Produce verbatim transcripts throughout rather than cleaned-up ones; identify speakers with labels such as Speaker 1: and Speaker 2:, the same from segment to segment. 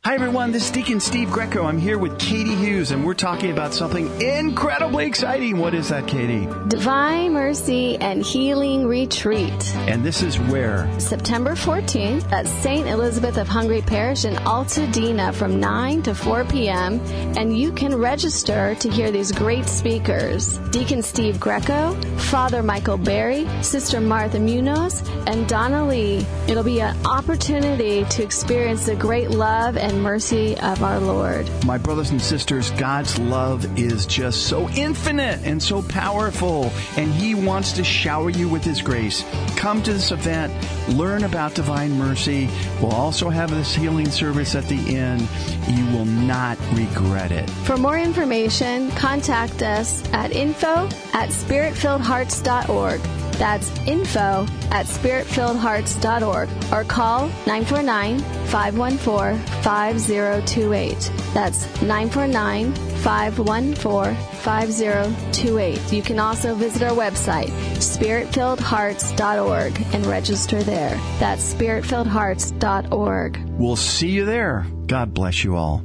Speaker 1: Hi, everyone. This is Deacon Steve Greco. I'm here with Katie Hughes, and we're talking about something incredibly exciting. What is that, Katie?
Speaker 2: Divine Mercy and Healing Retreat.
Speaker 1: And this is where?
Speaker 2: September fourteenth at Saint Elizabeth of Hungary Parish in Altadena from nine to four p.m. And you can register to hear these great speakers. Deacon Steve Greco, Father Michael Berry, Sister Martha Munoz, and Donna Lee. It'll be an opportunity to experience the great love and mercy of our Lord.
Speaker 1: My brothers and sisters, God's love is just so infinite and so powerful, and He wants to shower you with His grace. Come to this event, learn about Divine Mercy. We'll also have this healing service at the end. You will not regret it.
Speaker 2: For more information, contact us at info at spirit filled hearts dot org. That's info at spirit filled hearts dot org, or call nine four nine, five one four, five zero two eight. That's nine four nine, five one four, five zero two eight. You can also visit our website, spirit filled hearts dot org, and register there. That's spirit filled hearts dot org.
Speaker 1: We'll see you there. God bless you all.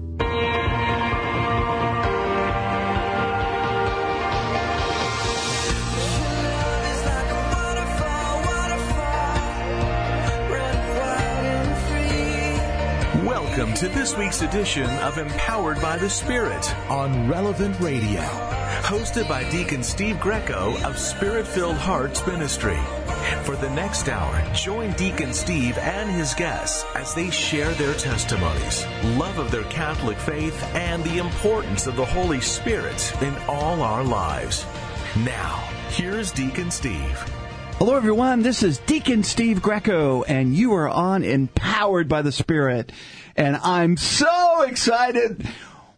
Speaker 3: Welcome to this week's edition of Empowered by the Spirit on Relevant Radio, hosted by Deacon Steve Greco of Spirit-Filled Hearts Ministry. For the next hour, join Deacon Steve and his guests as they share their testimonies, love of their Catholic faith, and the importance of the Holy Spirit in all our lives. Now, here's Deacon Steve.
Speaker 1: Hello, everyone. This is Deacon Steve Greco, and you are on Empowered by the Spirit. And I'm so excited.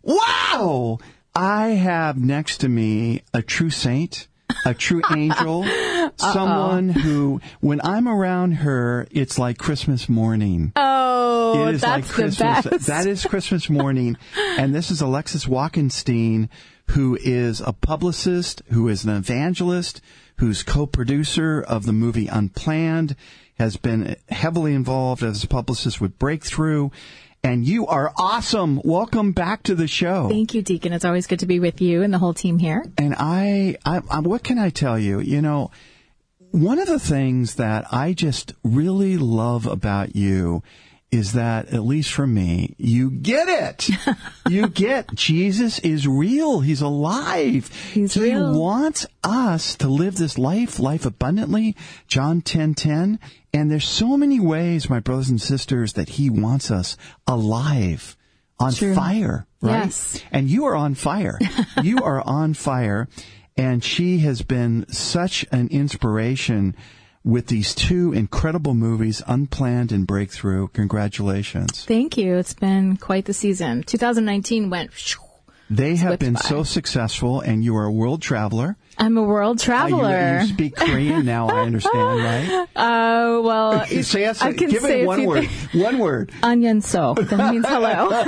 Speaker 1: Wow! I have next to me a true saint, a true angel, someone who, when I'm around her, it's like Christmas morning.
Speaker 2: Oh,
Speaker 1: it is
Speaker 2: that's
Speaker 1: like Christmas.
Speaker 2: the best.
Speaker 1: That is Christmas morning. And this is Alexis Walkenstein, who is a publicist, who is an evangelist, who's co-producer of the movie Unplanned, has been heavily involved as a publicist with Breakthrough. And you are awesome. Welcome back to the show.
Speaker 4: Thank you, Deacon. It's always good to be with you and the whole team here.
Speaker 1: And I, I, I, what can I tell you? You know, one of the things that I just really love about you is that, at least for me, you get it. You get Jesus is real. He's alive.
Speaker 4: He's
Speaker 1: he
Speaker 4: real.
Speaker 1: He wants us to live this life, life abundantly, John ten ten. And there's so many ways, my brothers and sisters, that He wants us alive, on
Speaker 4: True.
Speaker 1: fire, right?
Speaker 4: Yes.
Speaker 1: And you are on fire. You are on fire. And she has been such an inspiration with these two incredible movies, Unplanned and Breakthrough. Congratulations.
Speaker 4: Thank you. It's been quite the season. two thousand nineteen went...
Speaker 1: They have been
Speaker 4: by.
Speaker 1: so successful, and you are a world traveler.
Speaker 4: I'm a world traveler.
Speaker 1: Uh, you, you speak Korean now, I understand, right?
Speaker 4: Uh, well,
Speaker 1: say it,
Speaker 4: I can
Speaker 1: give
Speaker 4: say
Speaker 1: it
Speaker 4: a
Speaker 1: one
Speaker 4: few
Speaker 1: word.
Speaker 4: things.
Speaker 1: One word.
Speaker 4: Anyan so. That means hello.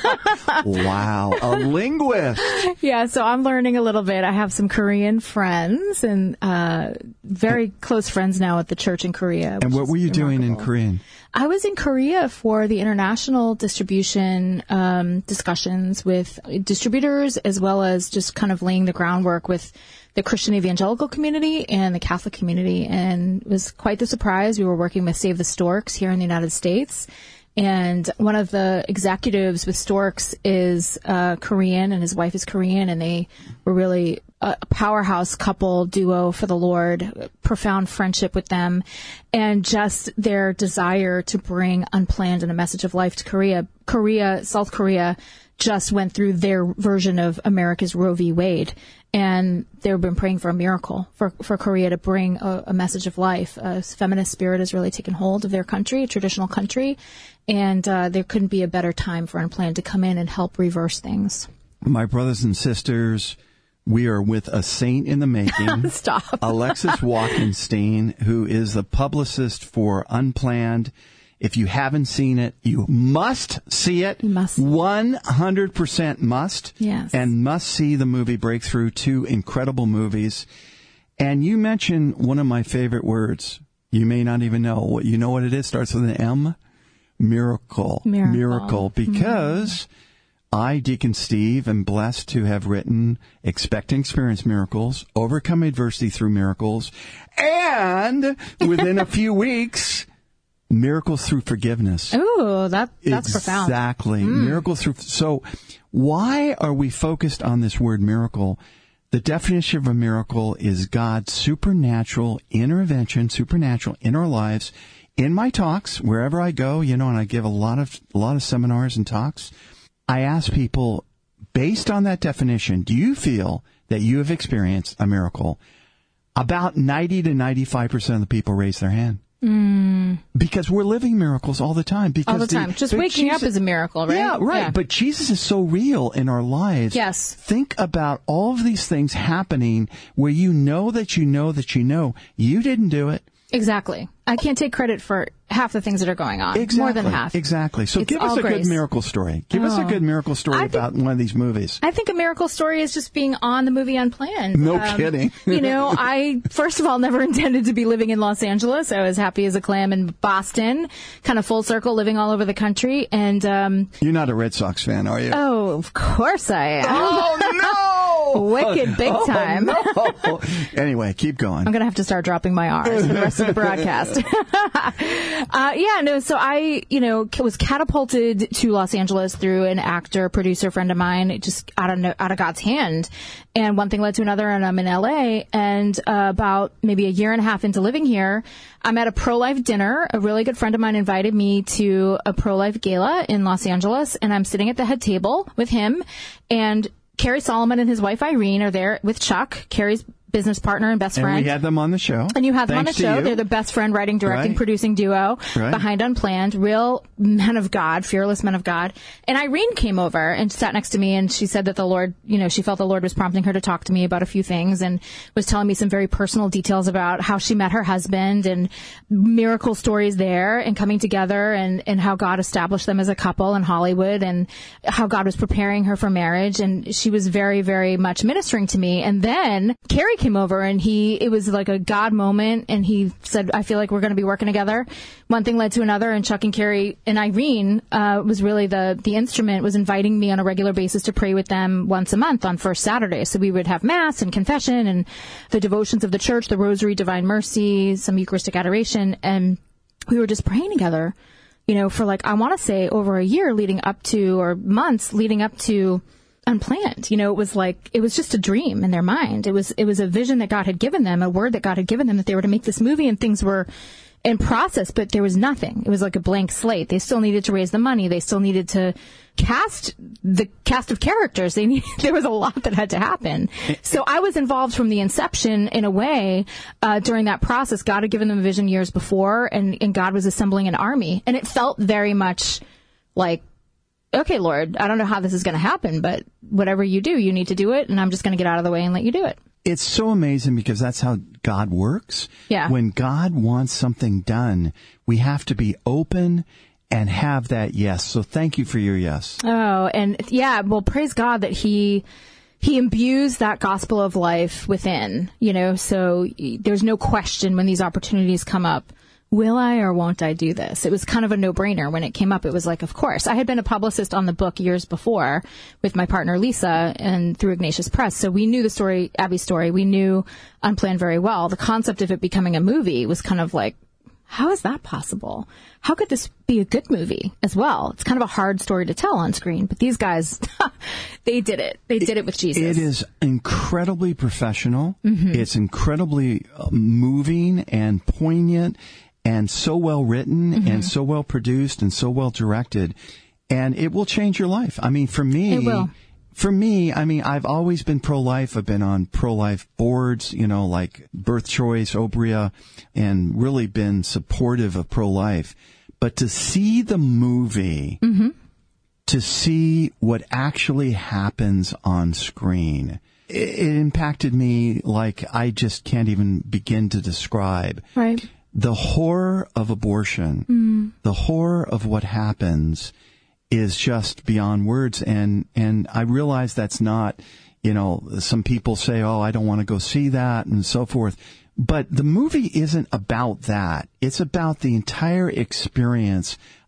Speaker 1: Wow. A linguist.
Speaker 4: Yeah, so I'm learning a little bit. I have some Korean friends and uh very close friends now at the church in Korea.
Speaker 1: And what were you doing in
Speaker 4: remarkable.
Speaker 1: Korean?
Speaker 4: I was in Korea for the international distribution um, discussions with distributors, as well as just kind of laying the groundwork with the Christian evangelical community and the Catholic community. And it was quite the surprise. We were working with Save the Storks here in the United States. And one of the executives with Storks is uh, Korean, and his wife is Korean, and they were really a powerhouse couple, duo for the Lord, profound friendship with them, and just their desire to bring Unplanned and a message of life to Korea. Korea, South Korea, just went through their version of America's Roe v. Wade, and they've been praying for a miracle for, for Korea to bring a, a message of life. A feminist spirit has really taken hold of their country, a traditional country, and uh, there couldn't be a better time for Unplanned to come in and help reverse things.
Speaker 1: My brothers and sisters, we are with a saint in the making.
Speaker 4: Stop.
Speaker 1: Alexis Walkenstein, who is the publicist for Unplanned. If you haven't seen it, you must see it.
Speaker 4: You must.
Speaker 1: one hundred percent must.
Speaker 4: Yes.
Speaker 1: And must see the movie Breakthrough, two incredible movies. And you mentioned one of my favorite words. You may not even know. what You know what it is? Starts with an M. miracle.
Speaker 4: Miracle.
Speaker 1: Miracle. Because mm-hmm. I, Deacon Steve, am blessed to have written Expect and Experience Miracles, Overcome Adversity Through Miracles, and within a few weeks, Miracles Through Forgiveness.
Speaker 4: Ooh, that, that's
Speaker 1: exactly.
Speaker 4: profound.
Speaker 1: Exactly.
Speaker 4: Mm.
Speaker 1: Miracles through. So why are we focused on this word miracle? The definition of a miracle is God's supernatural intervention, supernatural in our lives. In my talks, wherever I go, you know, and I give a lot of a lot of seminars and talks, I ask people, based on that definition, do you feel that you have experienced a miracle? About ninety to ninety-five percent of the people raise their hand.
Speaker 4: Mm.
Speaker 1: Because we're living miracles all the time. Because
Speaker 4: all the time.
Speaker 1: The,
Speaker 4: Just waking
Speaker 1: Jesus,
Speaker 4: up is a miracle, right?
Speaker 1: Yeah, right.
Speaker 4: Yeah.
Speaker 1: But Jesus is so real in our lives.
Speaker 4: Yes.
Speaker 1: Think about all of these things happening where you know that you know that you know you didn't do it.
Speaker 4: Exactly. I can't take credit for half the things that are going on.
Speaker 1: Exactly.
Speaker 4: More than half.
Speaker 1: Exactly. So
Speaker 4: It's
Speaker 1: give us
Speaker 4: all
Speaker 1: a
Speaker 4: grace.
Speaker 1: good miracle story. Give
Speaker 4: oh.
Speaker 1: us a good miracle story
Speaker 4: I
Speaker 1: about
Speaker 4: think,
Speaker 1: one of these movies.
Speaker 4: I think a miracle story is just being on the movie Unplanned.
Speaker 1: No
Speaker 4: um,
Speaker 1: kidding.
Speaker 4: You know, I, first of all, never intended to be living in Los Angeles. I was happy as a clam in Boston, kind of full circle, living all over the country. And um,
Speaker 1: You're not a Red Sox fan, are you?
Speaker 4: Oh, of course I am.
Speaker 1: Oh, no!
Speaker 4: Wicked big
Speaker 1: oh,
Speaker 4: time.
Speaker 1: No. Anyway, keep going.
Speaker 4: I'm going to have to start dropping my R's for the rest of the broadcast. uh, yeah, no, so I, you know, was catapulted to Los Angeles through an actor, producer friend of mine, just out of, out of God's hand. And one thing led to another, and I'm in L A. And uh, about maybe a year and a half into living here, I'm at a pro-life dinner. A really good friend of mine invited me to a pro-life gala in Los Angeles, and I'm sitting at the head table with him, and Kerry Solomon and his wife Irene are there with Chuck, Kerry's business partner and best friend.
Speaker 1: And we had them on the show.
Speaker 4: And you had them
Speaker 1: Thanks
Speaker 4: on the show.
Speaker 1: you.
Speaker 4: They're the best friend, writing, directing,
Speaker 1: right.
Speaker 4: producing duo
Speaker 1: right.
Speaker 4: behind Unplanned. Real men of God, fearless men of God. And Irene came over and sat next to me, and she said that the Lord, you know, she felt the Lord was prompting her to talk to me about a few things, and was telling me some very personal details about how she met her husband and miracle stories there and coming together, and, and how God established them as a couple in Hollywood, and how God was preparing her for marriage. And she was very, very much ministering to me. And then Kerry came over, and he it was like a God moment, and he said, I feel like we're going to be working together. One thing led to another, and Chuck and Kerry and Irene uh, was really the the instrument, was inviting me on a regular basis to pray with them once a month on first Saturday. So we would have Mass and confession and the devotions of the church, the Rosary, Divine Mercy, some Eucharistic adoration, and we were just praying together, you know, for like, I want to say over a year leading up to, or months leading up to Unplanned. You know, it was like, it was just a dream in their mind. It was, it was a vision that God had given them, a word that God had given them, that they were to make this movie, and things were in process, but there was nothing. It was like a blank slate. They still needed to raise the money. They still needed to cast the cast of characters. They need, there was a lot that had to happen. So I was involved from the inception in a way, uh, during that process. God had given them a vision years before, and, and God was assembling an army, and it felt very much like, okay, Lord, I don't know how this is going to happen, but whatever you do, you need to do it, and I'm just going to get out of the way and let you do it.
Speaker 1: It's so amazing because that's how God works.
Speaker 4: Yeah.
Speaker 1: When God wants something done, we have to be open and have that yes. So thank you for your yes.
Speaker 4: Oh, and yeah, well, praise God that he he imbues that gospel of life within, you know, so there's no question when these opportunities come up. Will I or won't I do this? It was kind of a no-brainer when it came up. It was like, of course. I had been a publicist on the book years before with my partner Lisa, and through Ignatius Press. So we knew the story, Abby's story. We knew Unplanned very well. The concept of it becoming a movie was kind of like, how is that possible? How could this be a good movie as well? It's kind of a hard story to tell on screen, but these guys, they did it. They did it with Jesus.
Speaker 1: It is incredibly professional.
Speaker 4: Mm-hmm.
Speaker 1: It's incredibly uh, moving and poignant, and so well written, mm-hmm. and so well produced, and so well directed. And it will change your life. I mean, for me,
Speaker 4: it will.
Speaker 1: For me, I mean, I've always been pro-life. I've been on pro-life boards, you know, like Birth Choice, Obria, and really been supportive of pro-life. But to see the movie, mm-hmm. to see what actually happens on screen, it, it impacted me like I just can't even begin to describe.
Speaker 4: Right.
Speaker 1: The horror of abortion, mm. the horror of what happens is just beyond words. And, and I realize that's not, you know, some people say, oh, I don't want to go see that and so forth. But the movie isn't about that. It's about the entire experience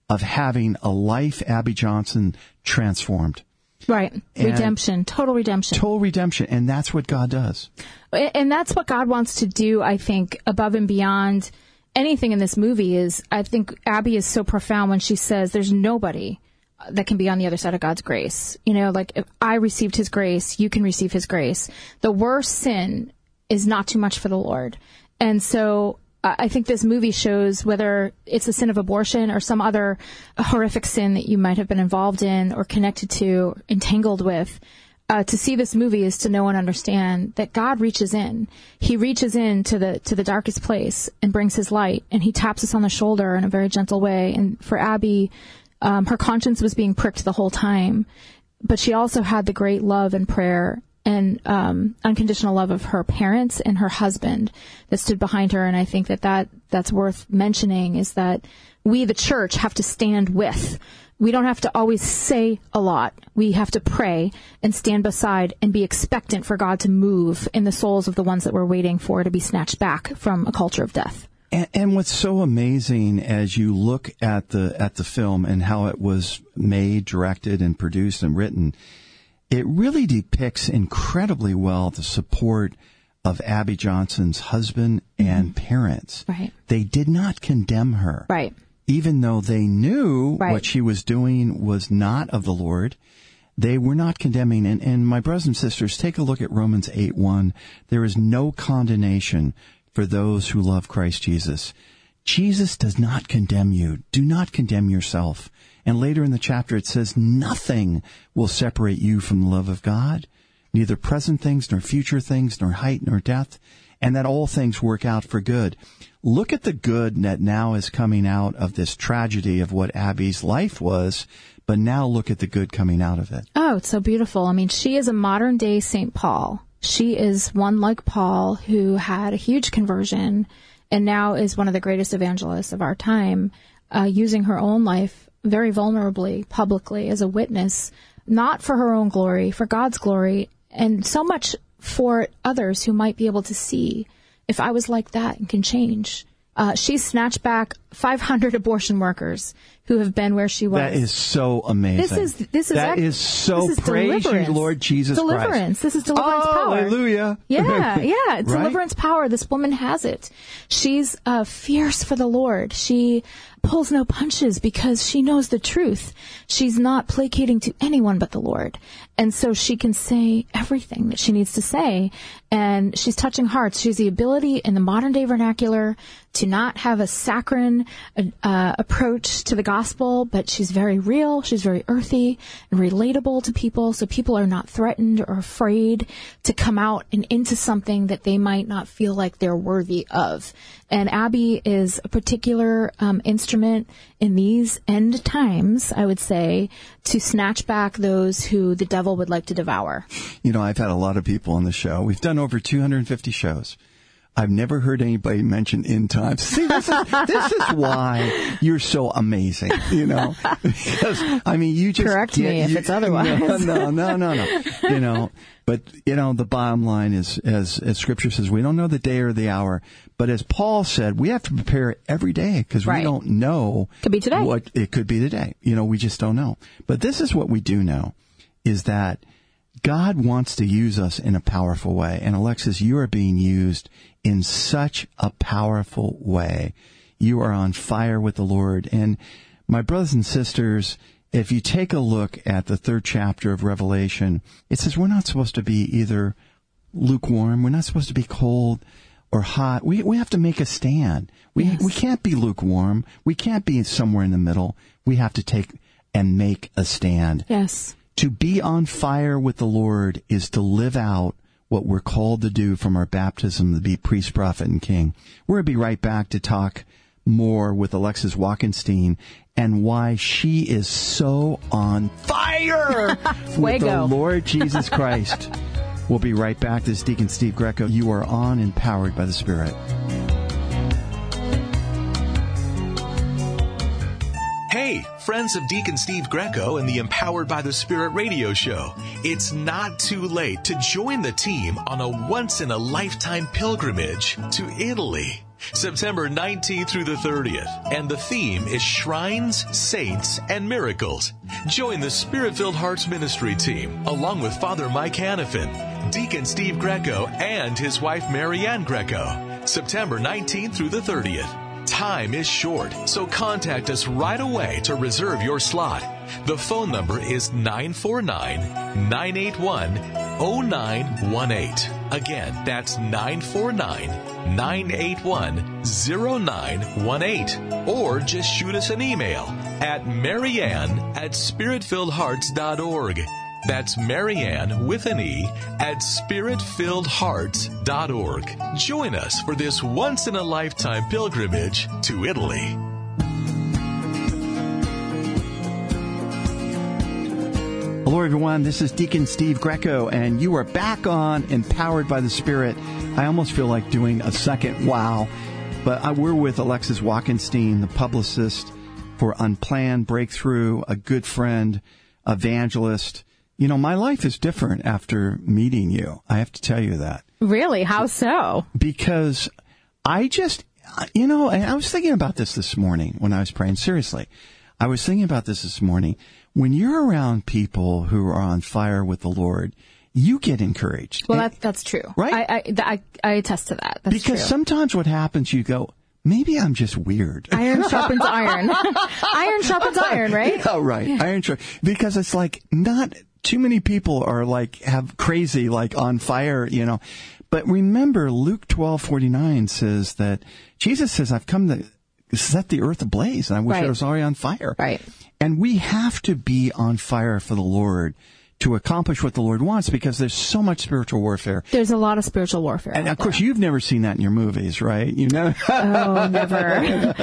Speaker 1: of having a life, Abby Johnson, transformed.
Speaker 4: Right.
Speaker 1: And
Speaker 4: redemption. Total redemption.
Speaker 1: Total redemption. And that's what God does.
Speaker 4: And that's what God wants to do, I think, above and beyond anything in this movie. Is I think Abby is so profound when she says there's nobody that can be on the other side of God's grace. You know, like, if I received his grace, you can receive his grace. The worst sin is not too much for the Lord. And so uh, I think this movie shows, whether it's the sin of abortion or some other horrific sin that you might have been involved in or connected to, entangled with, uh, to see this movie is to know and understand that God reaches in. He reaches in to the to the darkest place and brings his light, and he taps us on the shoulder in a very gentle way. And for Abby, Um, her conscience was being pricked the whole time, but she also had the great love and prayer and um, unconditional love of her parents and her husband that stood behind her. And I think that, that that's worth mentioning, is that we, the church, have to stand with. We don't have to always say a lot. We have to pray and stand beside and be expectant for God to move in the souls of the ones that we're waiting for to be snatched back from a culture of death.
Speaker 1: And, and what's so amazing as you look at the at the film and how it was made, directed, and produced and written, it really depicts incredibly well the support of Abby Johnson's husband and mm-hmm. parents.
Speaker 4: Right.
Speaker 1: They did not condemn her.
Speaker 4: Right.
Speaker 1: Even though they knew
Speaker 4: right.
Speaker 1: what she was doing was not of the Lord, they were not condemning. And, and my brothers and sisters, take a look at Romans eight one. There is no condemnation for those who love Christ Jesus. Jesus does not condemn you. Do not condemn yourself. And later in the chapter it says, nothing will separate you from the love of God, neither present things, nor future things, nor height, nor depth, and that all things work out for good. Look at the good that now is coming out of this tragedy of what Abby's life was, but now look at the good coming out of it.
Speaker 4: Oh, it's so beautiful. I mean, she is a modern day Saint Paul. She is one like Paul who had a huge conversion and now is one of the greatest evangelists of our time, uh, using her own life very vulnerably, publicly, as a witness, not for her own glory, for God's glory, and so much for others who might be able to see, if I was like that and can change. Uh, she snatched back five hundred abortion workers who have been where she was.
Speaker 1: That is so amazing.
Speaker 4: This is this is
Speaker 1: that
Speaker 4: ac-
Speaker 1: is so
Speaker 4: this is
Speaker 1: praise you,
Speaker 4: deliverance.
Speaker 1: Lord Jesus
Speaker 4: deliverance.
Speaker 1: Christ.
Speaker 4: This is deliverance
Speaker 1: oh,
Speaker 4: power.
Speaker 1: Hallelujah.
Speaker 4: Yeah, yeah. It's
Speaker 1: right?
Speaker 4: deliverance power. This woman has it. She's uh, fierce for the Lord. She pulls no punches because she knows the truth. She's not placating to anyone but the Lord. And so she can say everything that she needs to say. And she's touching hearts. She has the ability in the modern day vernacular to not have a saccharine uh, approach to the gospel, but she's very real. She's very earthy and relatable to people. So people are not threatened or afraid to come out and into something that they might not feel like they're worthy of. And Abby is a particular um, instrument in these end times, I would say, to snatch back those who the devil would like to devour.
Speaker 1: You know, I've had a lot of people on the show. We've done over two hundred fifty shows. I've never heard anybody mention end times. See, this is, this is why you're so amazing, you know, because, I mean, you just
Speaker 4: correct
Speaker 1: get,
Speaker 4: me if
Speaker 1: you,
Speaker 4: it's otherwise.
Speaker 1: No, no, no, no, no. You know, but, you know, the bottom line is, as, as Scripture says, we don't know the day or the hour. But as Paul said, we have to prepare every day because
Speaker 4: right.
Speaker 1: we don't know.
Speaker 4: Could be today.
Speaker 1: What it could be today. You know, we just don't know. But this is what we do know, is that God wants to use us in a powerful way. And Alexis, you are being used in such a powerful way. You are on fire with the Lord. And my brothers and sisters, if you take a look at the third chapter of Revelation, it says we're not supposed to be either lukewarm, we're not supposed to be cold or hot. We we have to make a stand. We
Speaker 4: yes.
Speaker 1: we can't be lukewarm. We can't be somewhere in the middle. We have to take and make a stand.
Speaker 4: Yes.
Speaker 1: To be on fire with the Lord is to live out what we're called to do from our baptism, to be priest, prophet, and king. We're going to be right back to talk more with Alexis Walkenstein and why she is so on fire with the Lord Jesus Christ. We'll be right back. This is Deacon Steve Greco. You are on Empowered by the Spirit.
Speaker 3: Hey, friends of Deacon Steve Greco and the Empowered by the Spirit radio show. It's not too late to join the team on a once-in-a-lifetime pilgrimage to Italy. September nineteenth through the thirtieth, and the theme is Shrines, Saints, and Miracles. Join the Spirit-Filled Hearts Ministry team, along with Father Mike Hannafin, Deacon Steve Greco, and his wife Marianne Greco. September nineteenth through the thirtieth. Time is short, so contact us right away to reserve your slot. The phone number is nine four nine, nine eight one, zero nine one eight. Again, that's nine four nine, nine eight one, zero nine one eight. Or just shoot us an email at Marianne at spirit filled hearts dot org. That's Marianne with an E at spirit filled hearts dot org. Join us for this once-in-a-lifetime pilgrimage to Italy.
Speaker 1: Hello, everyone. This is Deacon Steve Greco, and you are back on Empowered by the Spirit. I almost feel like doing a second wow, but I, we're with Alexis Walkenstein, the publicist for Unplanned Breakthrough, a good friend, evangelist. You know, my life is different after meeting you. I have to tell you that.
Speaker 4: Really? How so?
Speaker 1: Because I just, you know, and I was thinking about this this morning when I was praying. Seriously, I was thinking about this this morning. When you're around people who are on fire with the Lord, you get encouraged.
Speaker 4: Well,
Speaker 1: and,
Speaker 4: that, that's true.
Speaker 1: Right?
Speaker 4: I, I, I, I attest to that. That's
Speaker 1: because
Speaker 4: true.
Speaker 1: sometimes what happens, you go, maybe I'm just weird.
Speaker 4: Iron sharpens iron. Iron sharpens iron, right?
Speaker 1: Yeah, right. Yeah. Iron sharpens. Because it's like not too many people are like have crazy, like on fire, you know. But remember, Luke twelve forty-nine says that Jesus says, I've come to set the earth ablaze, and I wish
Speaker 4: right.
Speaker 1: I was already on fire.
Speaker 4: Right.
Speaker 1: And we have to be on fire for the Lord to accomplish what the Lord wants, because there's so much spiritual warfare.
Speaker 4: There's a lot of spiritual warfare.
Speaker 1: And of course,
Speaker 4: there.
Speaker 1: you've never seen that in your movies, right? You know?
Speaker 4: Oh, never.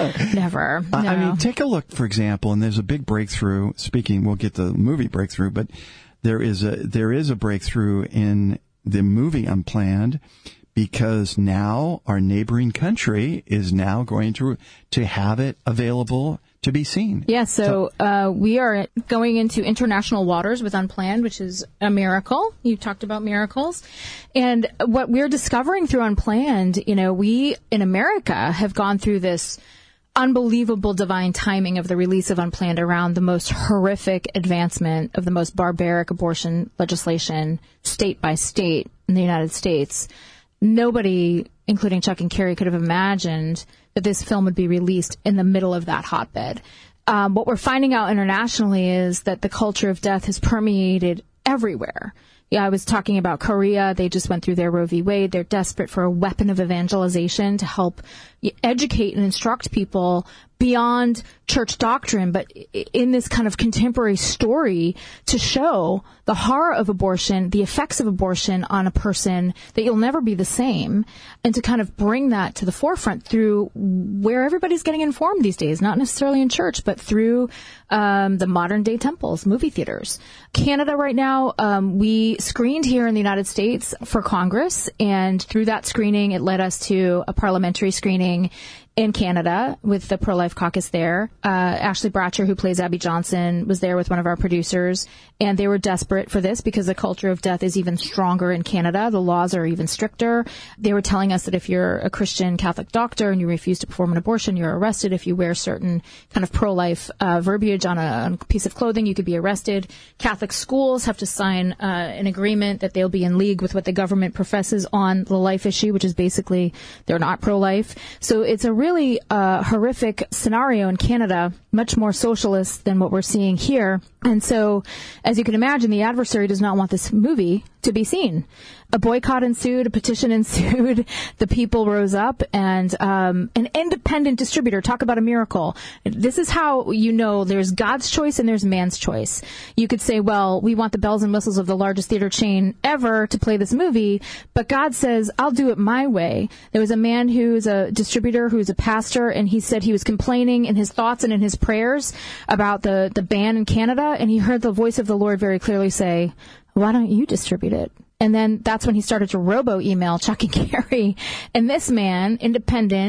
Speaker 4: Never. No.
Speaker 1: I mean, take a look, for example, and there's a big breakthrough. Speaking, we'll get the movie breakthrough, but there is a, there is a breakthrough in the movie Unplanned, because now our neighboring country is now going to, to have it available to be seen.
Speaker 4: Yeah, so, so uh, we are going into international waters with Unplanned, which is a miracle. You talked about miracles. And what we're discovering through Unplanned, you know, we in America have gone through this unbelievable divine timing of the release of Unplanned around the most horrific advancement of the most barbaric abortion legislation state by state in the United States. Nobody, including Chuck and Carrie, could have imagined that this film would be released in the middle of that hotbed. Um, what we're finding out internationally is that the culture of death has permeated everywhere. Yeah, I was talking about Korea. They just went through their Roe v. Wade. They're desperate for a weapon of evangelization to help educate and instruct people beyond church doctrine, but in this kind of contemporary story to show the horror of abortion, the effects of abortion on a person, that you'll never be the same, and to kind of bring that to the forefront through where everybody's getting informed these days, not necessarily in church, but through um, the modern day temples, movie theaters. Canada right now, um, we screened here in the United States for Congress, and through that screening, it led us to a parliamentary screening in Canada with the pro-life caucus there. Uh, Ashley Bratcher, who plays Abby Johnson, was there with one of our producers, and they were desperate for this because the culture of death is even stronger in Canada. The laws are even stricter. They were telling us that if you're a Christian Catholic doctor and you refuse to perform an abortion, you're arrested. If you wear certain kind of pro-life uh, verbiage on a, on a piece of clothing, you could be arrested. Catholic schools have to sign uh, an agreement that they'll be in league with what the government professes on the life issue, which is basically they're not pro-life. So it's a really uh, horrific scenario in Canada, much more socialist than what we're seeing here. And so, as you can imagine, the adversary does not want this movie to be seen. A boycott ensued, a petition ensued, the people rose up, and um, an independent distributor, talk about a miracle. This is how you know there's God's choice and there's man's choice. You could say, well, we want the bells and whistles of the largest theater chain ever to play this movie, but God says, I'll do it my way. There was a man who's a distributor, who's a pastor, and he said he was complaining in his thoughts and in his prayers about the, the ban in Canada, and he heard the voice of the Lord very clearly say, why don't you distribute it? And then that's when he started to robo-email Chuck and Carrie. And this man, independent,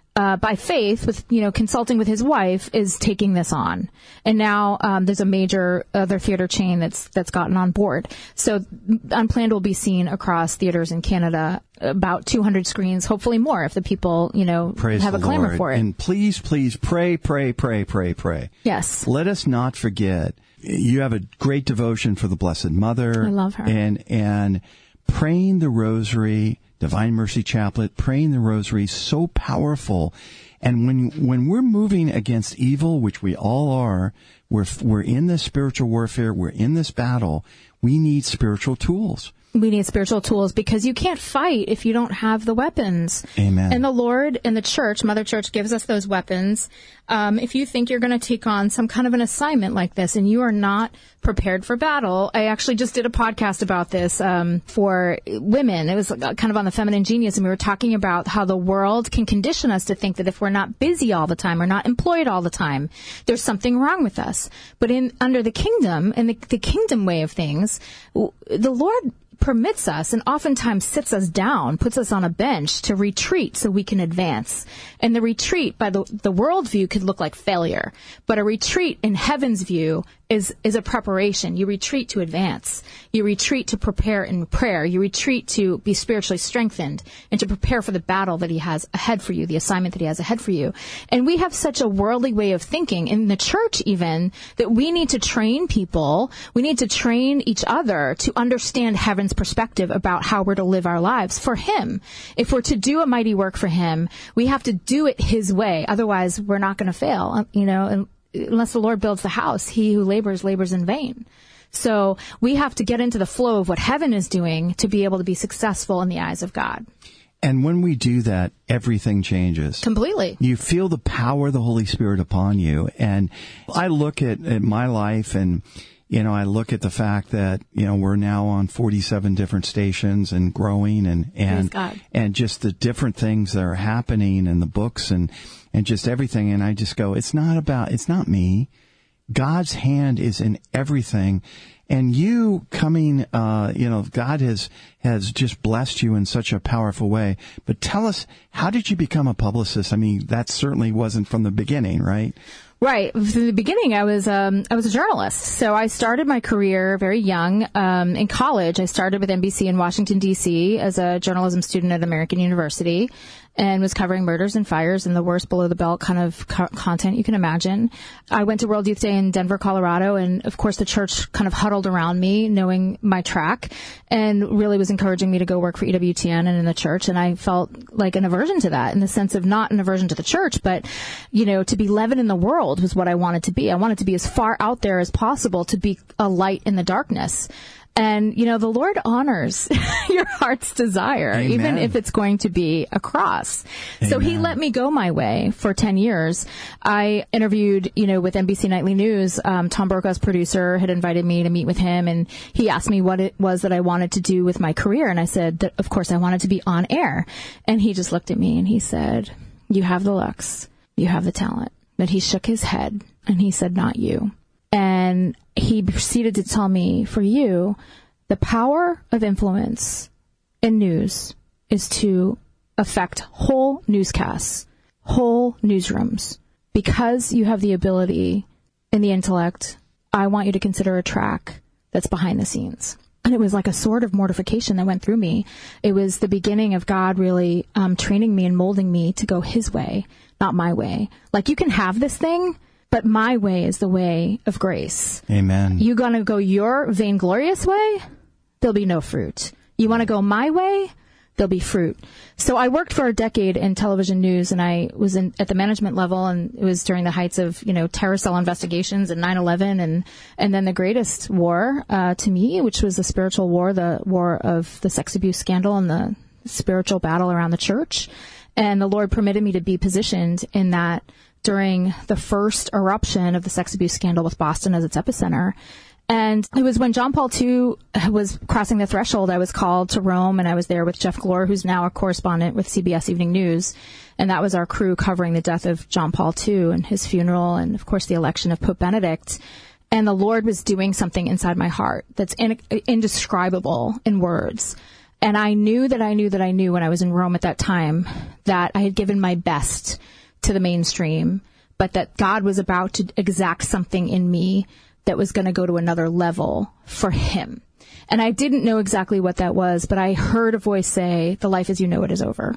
Speaker 4: uh, by faith, with, you know, consulting with his wife, is taking this on. And now um, there's a major other theater chain that's that's gotten on board. So Unplanned will be seen across theaters in Canada, about two hundred screens, hopefully more if the people, you know,
Speaker 1: Praise
Speaker 4: have a
Speaker 1: the
Speaker 4: clamor
Speaker 1: Lord.
Speaker 4: for it.
Speaker 1: And please, please pray, pray, pray, pray, pray.
Speaker 4: Yes.
Speaker 1: Let us not forget, you have a great devotion for the Blessed Mother.
Speaker 4: I love her.
Speaker 1: And, and praying the Rosary, Divine Mercy Chaplet, praying the Rosary, so powerful. And when when we're moving against evil, which we all are, we're we're in this spiritual warfare, we're in this battle, we need spiritual tools.
Speaker 4: We need spiritual tools because you can't fight if you don't have the weapons.
Speaker 1: Amen.
Speaker 4: And the Lord and the church, Mother Church, gives us those weapons. Um, if you think you're going to take on some kind of an assignment like this and you are not prepared for battle, I actually just did a podcast about this um, for women. It was kind of on the feminine genius, and we were talking about how the world can condition us to think that if we're not busy all the time or not employed all the time, there's something wrong with us. But in under the kingdom and the, the kingdom way of things, the Lord permits us and oftentimes sits us down, puts us on a bench to retreat so we can advance. And the retreat by the, the world view could look like failure, but a retreat in heaven's view is, is a preparation. You retreat to advance. You retreat to prepare in prayer. You retreat to be spiritually strengthened and to prepare for the battle that he has ahead for you, the assignment that he has ahead for you. And we have such a worldly way of thinking in the church even that we need to train people. We need to train each other to understand heaven's perspective about how we're to live our lives for him. If we're to do a mighty work for him, we have to do it his way. Otherwise, we're not going to fail, you know, and unless the Lord builds the house, he who labors, labors in vain. So we have to get into the flow of what heaven is doing to be able to be successful in the eyes of God.
Speaker 1: And when we do that, everything changes.
Speaker 4: Completely.
Speaker 1: You feel the power of the Holy Spirit upon you. And I look at, at my life and, you know, I look at the fact that, you know, we're now on forty-seven different stations and growing and, and, and just the different things that are happening in the books and, and just everything. And I just go, it's not about, it's not me. God's hand is in everything. And you coming, uh, you know, God has, has just blessed you in such a powerful way. But tell us, how did you become a publicist? I mean, that certainly wasn't from the beginning, right?
Speaker 4: Right. From the beginning, I was um, I was a journalist. So I started my career very young. Um, in college, I started with N B C in Washington, D C as a journalism student at American University and was covering murders and fires and the worst below-the-belt kind of co- content you can imagine. I went to World Youth Day in Denver, Colorado, and, of course, the church kind of huddled around me, knowing my track, and really was encouraging me to go work for E W T N and in the church, and I felt like an aversion to that in the sense of not an aversion to the church, but, you know, to be leaven in the world was what I wanted to be. I wanted to be as far out there as possible to be a light in the darkness. And, you know, the Lord honors your heart's desire,
Speaker 1: Amen.
Speaker 4: Even if it's going to be a cross. Amen. So he let me go my way for ten years. I interviewed, you know, with N B C Nightly News. Um, Tom Brokaw's producer had invited me to meet with him, and he asked me what it was that I wanted to do with my career. And I said that, of course, I wanted to be on air. And he just looked at me and he said, you have the looks, you have the talent. But he shook his head and he said, not you. And he proceeded to tell me, for you, the power of influence in news is to affect whole newscasts, whole newsrooms. Because you have the ability and the intellect, I want you to consider a track that's behind the scenes. And it was like a sword of mortification that went through me. It was the beginning of God really um, training me and molding me to go his way, not my way. Like, you can have this thing, but my way is the way of grace.
Speaker 1: Amen.
Speaker 4: You going to go your vainglorious way? There'll be no fruit. You want to go my way? There'll be fruit. So I worked for a decade in television news, and I was in, at the management level, and it was during the heights of, you know, terror cell investigations and nine eleven, and, and then the greatest war uh, to me, which was the spiritual war, the war of the sex abuse scandal and the spiritual battle around the church. And the Lord permitted me to be positioned in that during the first eruption of the sex abuse scandal with Boston as its epicenter. And it was when John Paul the Second was crossing the threshold, I was called to Rome, and I was there with Jeff Glor, who's now a correspondent with C B S Evening News. And that was our crew covering the death of John Paul the Second and his funeral and, of course, the election of Pope Benedict. And the Lord was doing something inside my heart that's in, indescribable in words. And I knew that I knew that I knew when I was in Rome at that time that I had given my best to the mainstream, but that God was about to exact something in me that was going to go to another level for him. And I didn't know exactly what that was, but I heard a voice say, the life as you know it is over.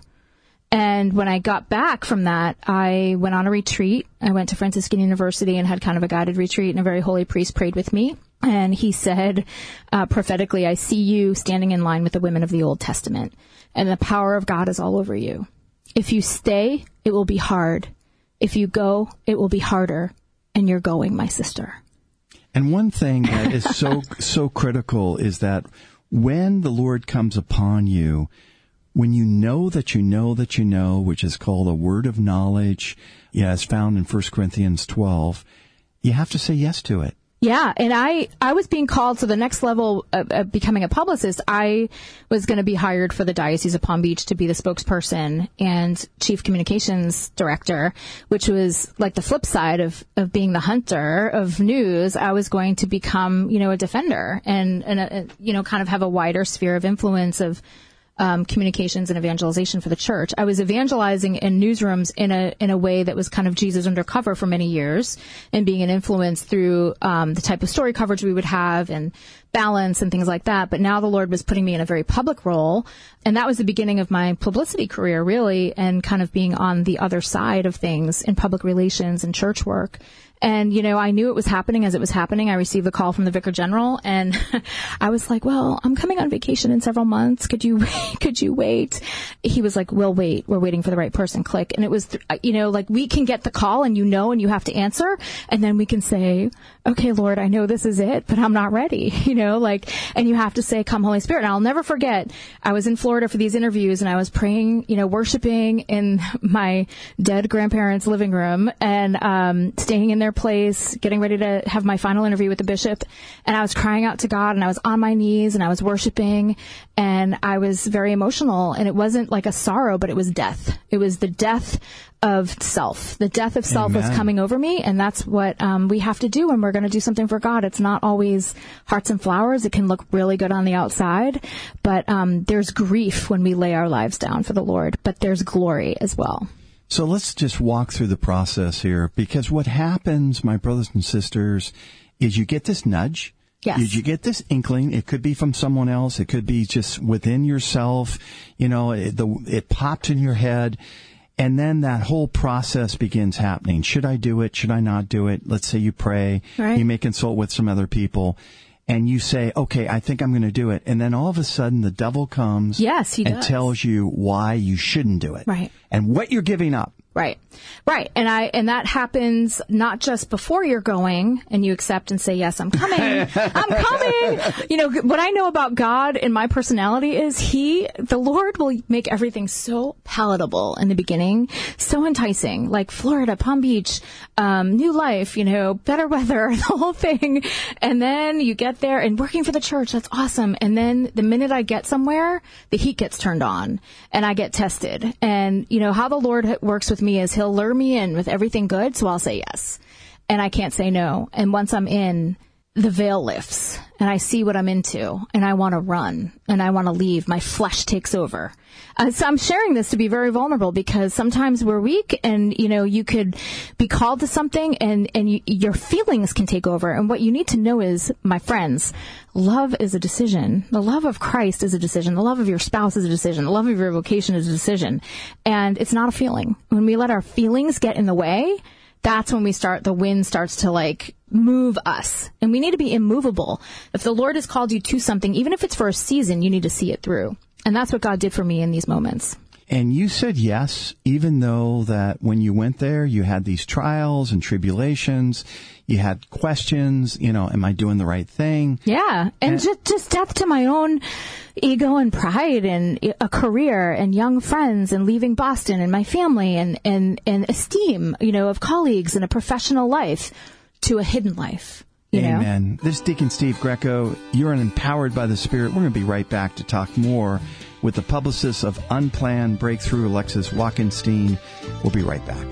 Speaker 4: And when I got back from that, I went on a retreat. I went to Franciscan University and had kind of a guided retreat, and a very holy priest prayed with me. And he said, uh, prophetically, I see you standing in line with the women of the Old Testament, and the power of God is all over you. If you stay, it will be hard. If you go, it will be harder. And you're going, my sister.
Speaker 1: And one thing that is so, so critical is that when the Lord comes upon you, when you know that you know that you know, which is called a word of knowledge, yeah, as found in First Corinthians twelve, you have to say yes to it.
Speaker 4: Yeah, and I, I was being called to the next level of, of becoming a publicist. I was going to be hired for the Diocese of Palm Beach to be the spokesperson and chief communications director, which was like the flip side of, of being the hunter of news. I was going to become, you know, a defender and, and a, you know, kind of have a wider sphere of influence of Um, communications and evangelization for the church. I was evangelizing in newsrooms in a in a way that was kind of Jesus undercover for many years, and being an influence through um, the type of story coverage we would have and balance and things like that. But now the Lord was putting me in a very public role, and that was the beginning of my publicity career, really, and kind of being on the other side of things in public relations and church work. And, you know, I knew it was happening as it was happening. I received the call from the Vicar General, and I was like, well, I'm coming on vacation in several months. Could you, could you wait? He was like, we'll wait. We're waiting for the right person. Click. And it was, you know, like we can get the call and you know, and you have to answer. And then we can say, okay, Lord, I know this is it, but I'm not ready, you know, like, and you have to say, come Holy Spirit. And I'll never forget, I was in Florida for these interviews and I was praying, you know, worshiping in my dead grandparents' living room and, um, staying in their place, getting ready to have my final interview with the bishop. And I was crying out to God, and I was on my knees, and I was worshiping, and I was very emotional. And it wasn't like a sorrow, but it was death. It was the death of self. The death of self
Speaker 1: Amen.
Speaker 4: was coming over me. And that's what um, we have to do when we're going to do something for God. It's not always hearts and flowers. It can look really good on the outside, but um, there's grief when we lay our lives down for the Lord, but there's glory as well.
Speaker 1: So let's just walk through the process here, because what happens, my brothers and sisters, is you get this nudge.
Speaker 4: Yes.
Speaker 1: You, you get this inkling. It could be from someone else. It could be just within yourself. You know, it, the, it popped in your head. And then that whole process begins happening. Should I do it? Should I not do it? Let's say you pray.
Speaker 4: Right.
Speaker 1: You may consult with some other people. And you say, okay, I think I'm going to do it. And then all of a sudden the devil comes
Speaker 4: yes, he
Speaker 1: and
Speaker 4: does.
Speaker 1: tells you why you shouldn't do it.
Speaker 4: Right.
Speaker 1: And what you're giving up.
Speaker 4: Right. Right. And I, and that happens not just before you're going and you accept and say, yes, I'm coming. I'm coming. You know, what I know about God and my personality is he, the Lord will make everything so palatable in the beginning, so enticing, like Florida, Palm Beach, um, new life, you know, better weather, the whole thing. And then you get there and working for the church. That's awesome. And then the minute I get somewhere, the heat gets turned on and I get tested. And, you know, how the Lord works with me is he'll lure me in with everything good, so I'll say yes. And I can't say no. And once I'm in, the veil lifts and I see what I'm into and I want to run and I want to leave. My flesh takes over. Uh, so I'm sharing this to be very vulnerable because sometimes we're weak and, you know, you could be called to something and, and you, your feelings can take over. And what you need to know is, my friends, love is a decision. The love of Christ is a decision. The love of your spouse is a decision. The love of your vocation is a decision. And it's not a feeling. When we let our feelings get in the way, that's when we start, the wind starts to like move us. And we need to be immovable. If the Lord has called you to something, even if it's for a season, you need to see it through. And that's what God did for me in these moments.
Speaker 1: And you said yes, even though that when you went there, you had these trials and tribulations, you had questions, you know, am I doing the right thing?
Speaker 4: Yeah. And, and just, just death to my own ego and pride and a career and young friends and leaving Boston and my family and, and, and esteem, you know, of colleagues and a professional life to a hidden life. You
Speaker 1: Amen.
Speaker 4: know?
Speaker 1: This is Deacon Steve Greco. You're an Empowered by the Spirit. We're going to be right back to talk more with the publicist of Unplanned Breakthrough, Alexis Walkenstein. We'll be right back.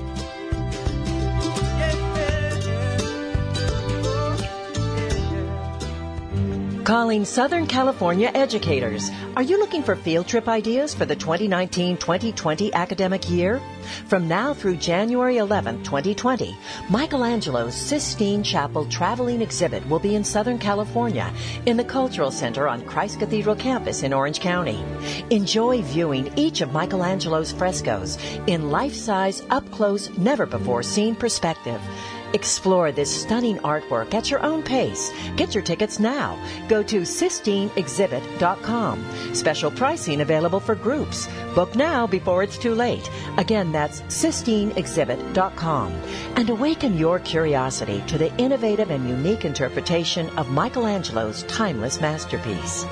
Speaker 5: Calling Southern California educators. Are you looking for field trip ideas for the twenty nineteen twenty twenty academic year? From now through January eleventh, twenty twenty, Michelangelo's Sistine Chapel traveling exhibit will be in Southern California in the Cultural Center on Christ Cathedral campus in Orange County. Enjoy viewing each of Michelangelo's frescoes in life-size, up-close, never-before-seen perspective. Explore this stunning artwork at your own pace. Get your tickets now. Go to Sistine Exhibit dot com. Special pricing available for groups. Book now before it's too late. Again, that's Sistine Exhibit dot com. And awaken your curiosity to the innovative and unique interpretation of Michelangelo's timeless masterpiece.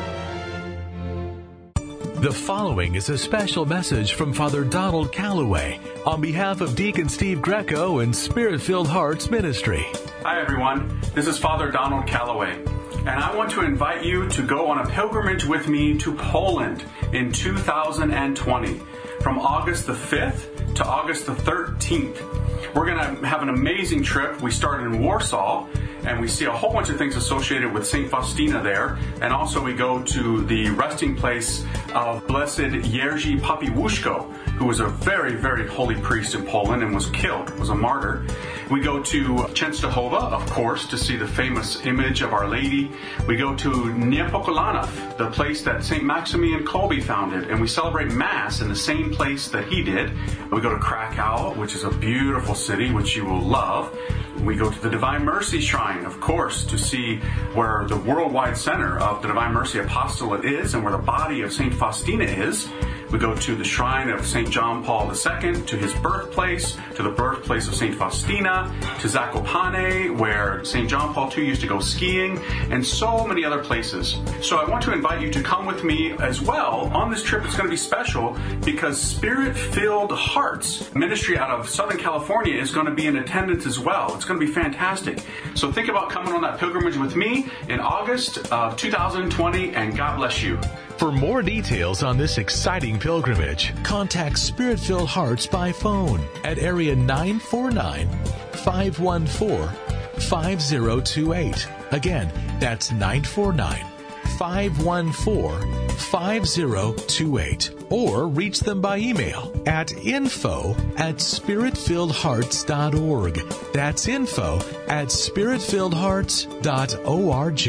Speaker 3: The following is a special message from Father Donald Calloway on behalf of Deacon Steve Greco and Spirit-Filled Hearts Ministry.
Speaker 6: Hi everyone, this is Father Donald Calloway, and I want to invite you to go on a pilgrimage with me to Poland in two thousand twenty, from August the fifth to August the thirteenth. We're going to have an amazing trip. We start in Warsaw, and we see a whole bunch of things associated with Saint Faustina there. And also we go to the resting place of Blessed Jerzy Papiłuszko, who was a very, very holy priest in Poland and was killed, was a martyr. We go to Częstochowa, of course, to see the famous image of Our Lady. We go to Niepokalanów, the place that Saint Maximilian Kolbe founded, and we celebrate Mass in the same place that he did. We go to Krakow, which is a beautiful city, which you will love. We go to the Divine Mercy Shrine, of course, to see where the worldwide center of the Divine Mercy Apostolate is and where the body of Saint Faustina is. We go to the shrine of Saint John Paul the Second, to his birthplace, to the birthplace of Saint Faustina, to Zakopane, where Saint John Paul the Second used to go skiing, and so many other places. So I want to invite you to come with me as well. On this trip, it's going to be special because Spirit-Filled Hearts Ministry out of Southern California is going to be in attendance as well. It's going to be fantastic. So think about coming on that pilgrimage with me in August of two thousand twenty, and God bless you.
Speaker 3: For more details on this exciting pilgrimage, contact Spirit-Filled Hearts by phone at area nine four nine, five one four, five zero two eight. Again, that's nine four nine, five one four, five zero two eight. Or reach them by email at info at spirit-filled hearts dot org. That's info at spirit-filled hearts dot org.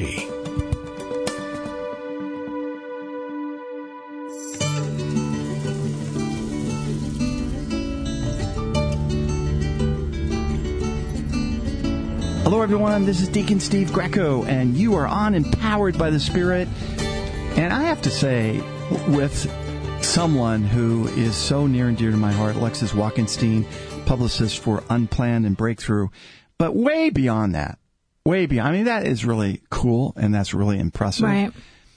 Speaker 1: Hello, everyone. This is Deacon Steve Greco, and you are on Empowered by the Spirit. And I have to say, with someone who is so near and dear to my heart, Alexis Walkenstein, publicist for Unplanned and Breakthrough, but way beyond that, way beyond. I mean, that is really cool, and that's really impressive.
Speaker 4: Right.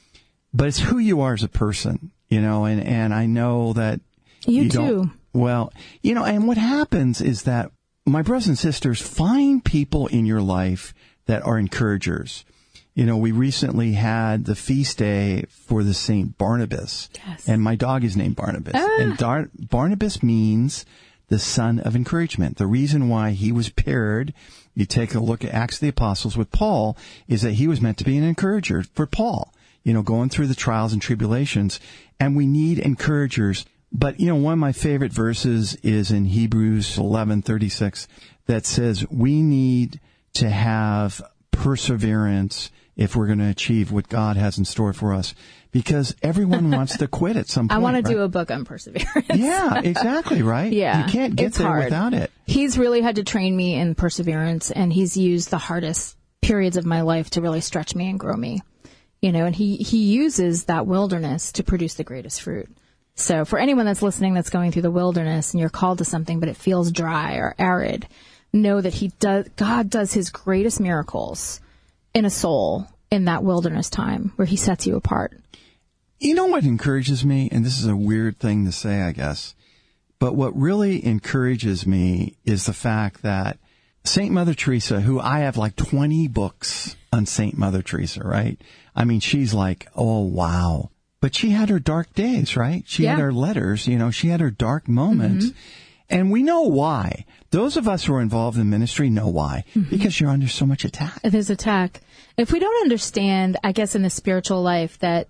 Speaker 1: But it's who you are as a person, you know, and, and I know that
Speaker 4: You,
Speaker 1: you
Speaker 4: too.
Speaker 1: don't, well, you know, and what happens is that my brothers and sisters, find people in your life that are encouragers. You know, we recently had the feast day for the Saint Barnabas.
Speaker 4: Yes.
Speaker 1: And my dog is named Barnabas.
Speaker 4: Ah.
Speaker 1: And Dar- Barnabas means the son of encouragement. The reason why he was paired, you take a look at Acts of the Apostles with Paul, is that he was meant to be an encourager for Paul, you know, going through the trials and tribulations. And we need encouragers. But, you know, one of my favorite verses is in Hebrews eleven thirty-six that says we need to have perseverance if we're going to achieve what God has in store for us, because everyone wants to quit at some point.
Speaker 4: I want to
Speaker 1: right?
Speaker 4: do a book on perseverance.
Speaker 1: Yeah, exactly, right?
Speaker 4: Yeah.
Speaker 1: You can't get
Speaker 4: it's
Speaker 1: there
Speaker 4: hard.
Speaker 1: without it.
Speaker 4: He's really had to train me in perseverance, and he's used the hardest periods of my life to really stretch me and grow me. You know, and he, he uses that wilderness to produce the greatest fruit. So for anyone that's listening that's going through the wilderness and you're called to something but it feels dry or arid, know that he does God does his greatest miracles in a soul in that wilderness time where he sets you apart.
Speaker 1: You know what encourages me, and this is a weird thing to say, I guess, but what really encourages me is the fact that Saint Mother Teresa, who I have like twenty books on Saint Mother Teresa, right? I mean, she's like, oh, wow. But she had her dark days, right? She
Speaker 4: Yeah.
Speaker 1: had her letters, you know, she had her dark moments. Mm-hmm. And we know why. Those of us who are involved in ministry know why. Mm-hmm. Because you're under so much attack.
Speaker 4: There's attack. If we don't understand, I guess, in the spiritual life that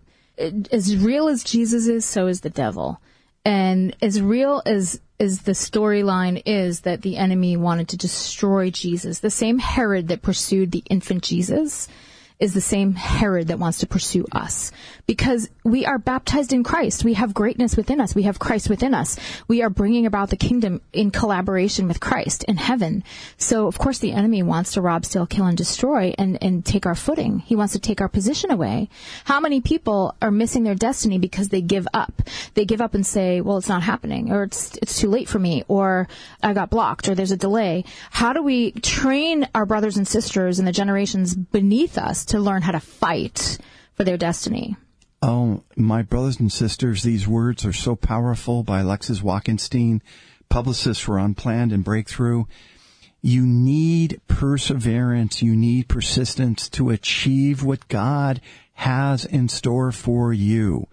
Speaker 4: as real as Jesus is, so is the devil. And as real as, as the storyline is that the enemy wanted to destroy Jesus, the same Herod that pursued the infant Jesus is the same Herod that wants to pursue us. Because we are baptized in Christ. We have greatness within us. We have Christ within us. We are bringing about the kingdom in collaboration with Christ in heaven. So, of course, the enemy wants to rob, steal, kill, and destroy and, and take our footing. He wants to take our position away. How many people are missing their destiny because they give up? They give up and say, well, it's not happening, or it's, it's too late for me, or I got blocked, or there's a delay. How do we train our brothers and sisters and the generations beneath us to learn how to fight for their destiny?
Speaker 1: Oh, my brothers and sisters, these words are so powerful by Alexis Walkenstein, publicist for Unplanned and Breakthrough. You need perseverance. You need persistence to achieve what God has in store for you.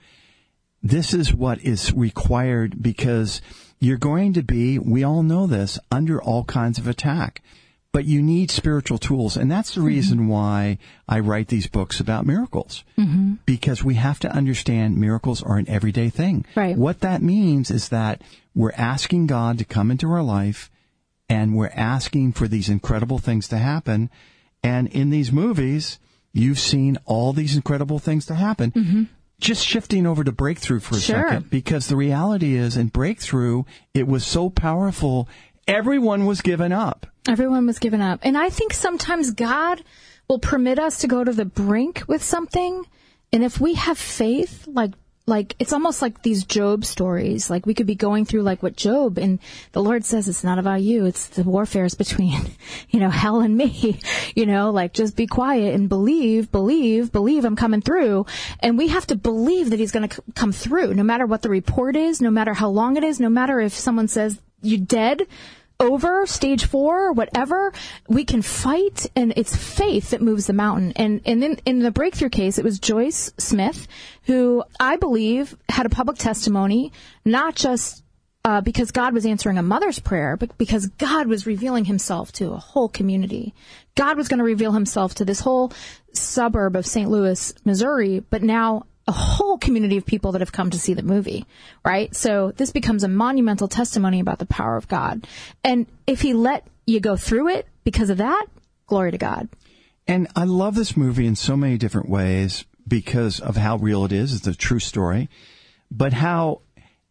Speaker 1: This is what is required because you're going to be, we all know this, under all kinds of attack. But you need spiritual tools, and that's the reason mm-hmm. why I write these books about miracles, mm-hmm. because we have to understand miracles are an everyday thing.
Speaker 4: Right.
Speaker 1: What that means is that we're asking God to come into our life, and we're asking for these incredible things to happen. And in these movies, you've seen all these incredible things to happen. Mm-hmm. Just shifting over to Breakthrough for a
Speaker 4: sure.
Speaker 1: second, because the reality is in Breakthrough, it was so powerful, everyone was given up.
Speaker 4: Everyone was given up. And I think sometimes God will permit us to go to the brink with something. And if we have faith, like, like it's almost like these Job stories. Like we could be going through like what Job, and the Lord says, it's not about you. It's the warfares between, you know, hell and me, you know, like just be quiet and believe, believe, believe I'm coming through. And we have to believe that he's going to c- come through no matter what the report is, no matter how long it is, no matter if someone says you're dead, over stage four or whatever, we can fight, and it's faith that moves the mountain. And, and in, in the Breakthrough case, it was Joyce Smith, who I believe had a public testimony, not just uh, because God was answering a mother's prayer, but because God was revealing himself to a whole community. God was going to reveal himself to this whole suburb of Saint Louis, Missouri, but now a whole community of people that have come to see the movie, right? So this becomes a monumental testimony about the power of God. And if he let you go through it because of that, glory to God.
Speaker 1: And I love this movie in so many different ways because of how real it is. It's a true story. But how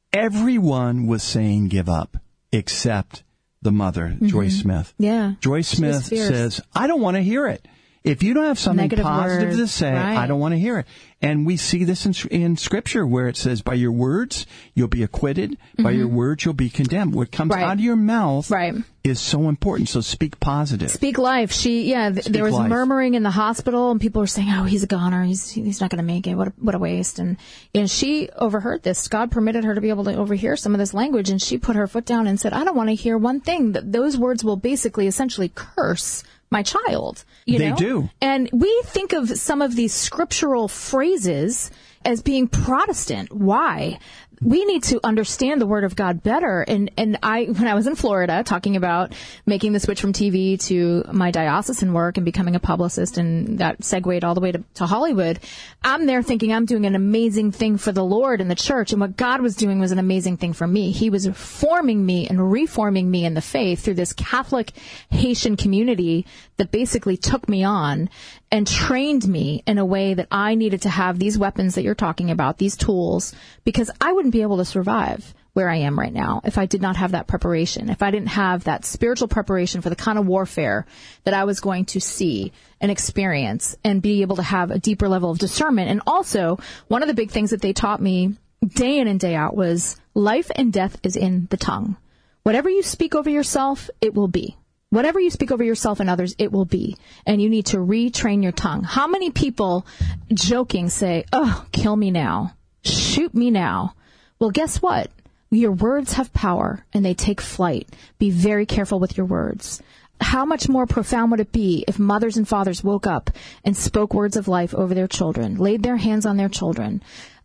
Speaker 1: everyone was saying give up except the mother, mm-hmm. Joyce Smith.
Speaker 4: Yeah.
Speaker 1: Joyce Smith says, I don't want to hear it. If you don't have something
Speaker 4: Negative
Speaker 1: positive
Speaker 4: words,
Speaker 1: to say,
Speaker 4: right.
Speaker 1: I don't want to hear it. And we see this in, in Scripture where it says, by your words, you'll be acquitted. Mm-hmm. By your words, you'll be condemned. What comes
Speaker 4: right.
Speaker 1: out of your mouth
Speaker 4: right.
Speaker 1: is so important. So speak positive.
Speaker 4: Speak life. She, yeah, th- there was
Speaker 1: life.
Speaker 4: murmuring in the hospital, and people were saying, oh, he's a goner. He's he's not going to make it. What a, what a waste. And, and she overheard this. God permitted her to be able to overhear some of this language, and she put her foot down and said, I don't want to hear one thing. That those words will basically essentially curse my child. You
Speaker 1: they
Speaker 4: know?
Speaker 1: do.
Speaker 4: And we think of some of these scriptural phrases as being Protestant. Why? We need to understand the Word of God better. And, and I, when I was in Florida talking about making the switch from T V to my diocesan work and becoming a publicist, and that segued all the way to, to Hollywood, I'm there thinking I'm doing an amazing thing for the Lord and the church. And what God was doing was an amazing thing for me. He was forming me and reforming me in the faith through this Catholic Haitian community that basically took me on and trained me in a way that I needed to have these weapons that you're talking about, these tools, because I wouldn't be able to survive where I am right now if I did not have that preparation, if I didn't have that spiritual preparation for the kind of warfare that I was going to see and experience and be able to have a deeper level of discernment. And also, one of the big things that they taught me day in and day out was life and death is in the tongue. Whatever you speak over yourself, it will be. Whatever you speak over yourself and others, it will be. And you need to retrain your tongue. How many people joking say, oh, kill me now, shoot me now? Well, guess what? Your words have power and they take flight. Be very careful with your words. How much more profound would it be if mothers and fathers woke up and spoke words of life over their children, laid their hands on their children?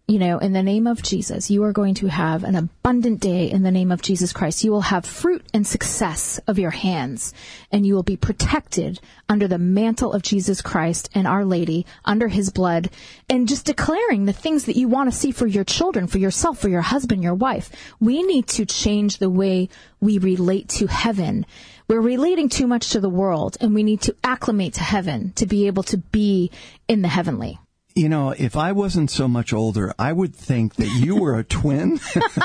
Speaker 4: you know, in the name of Jesus, you are going to have an abundant day in the name of Jesus Christ. You will have fruit and success of your hands, and you will be protected under the mantle of Jesus Christ and Our Lady, under his blood, and just declaring the things that you want to see for your children, for yourself, for your husband, your wife. We need to change the way we relate to heaven. We're relating too much to the world, and we need to acclimate to heaven to be able to be in the heavenly.
Speaker 1: You know, if I wasn't so much older, I would think that you were a twin.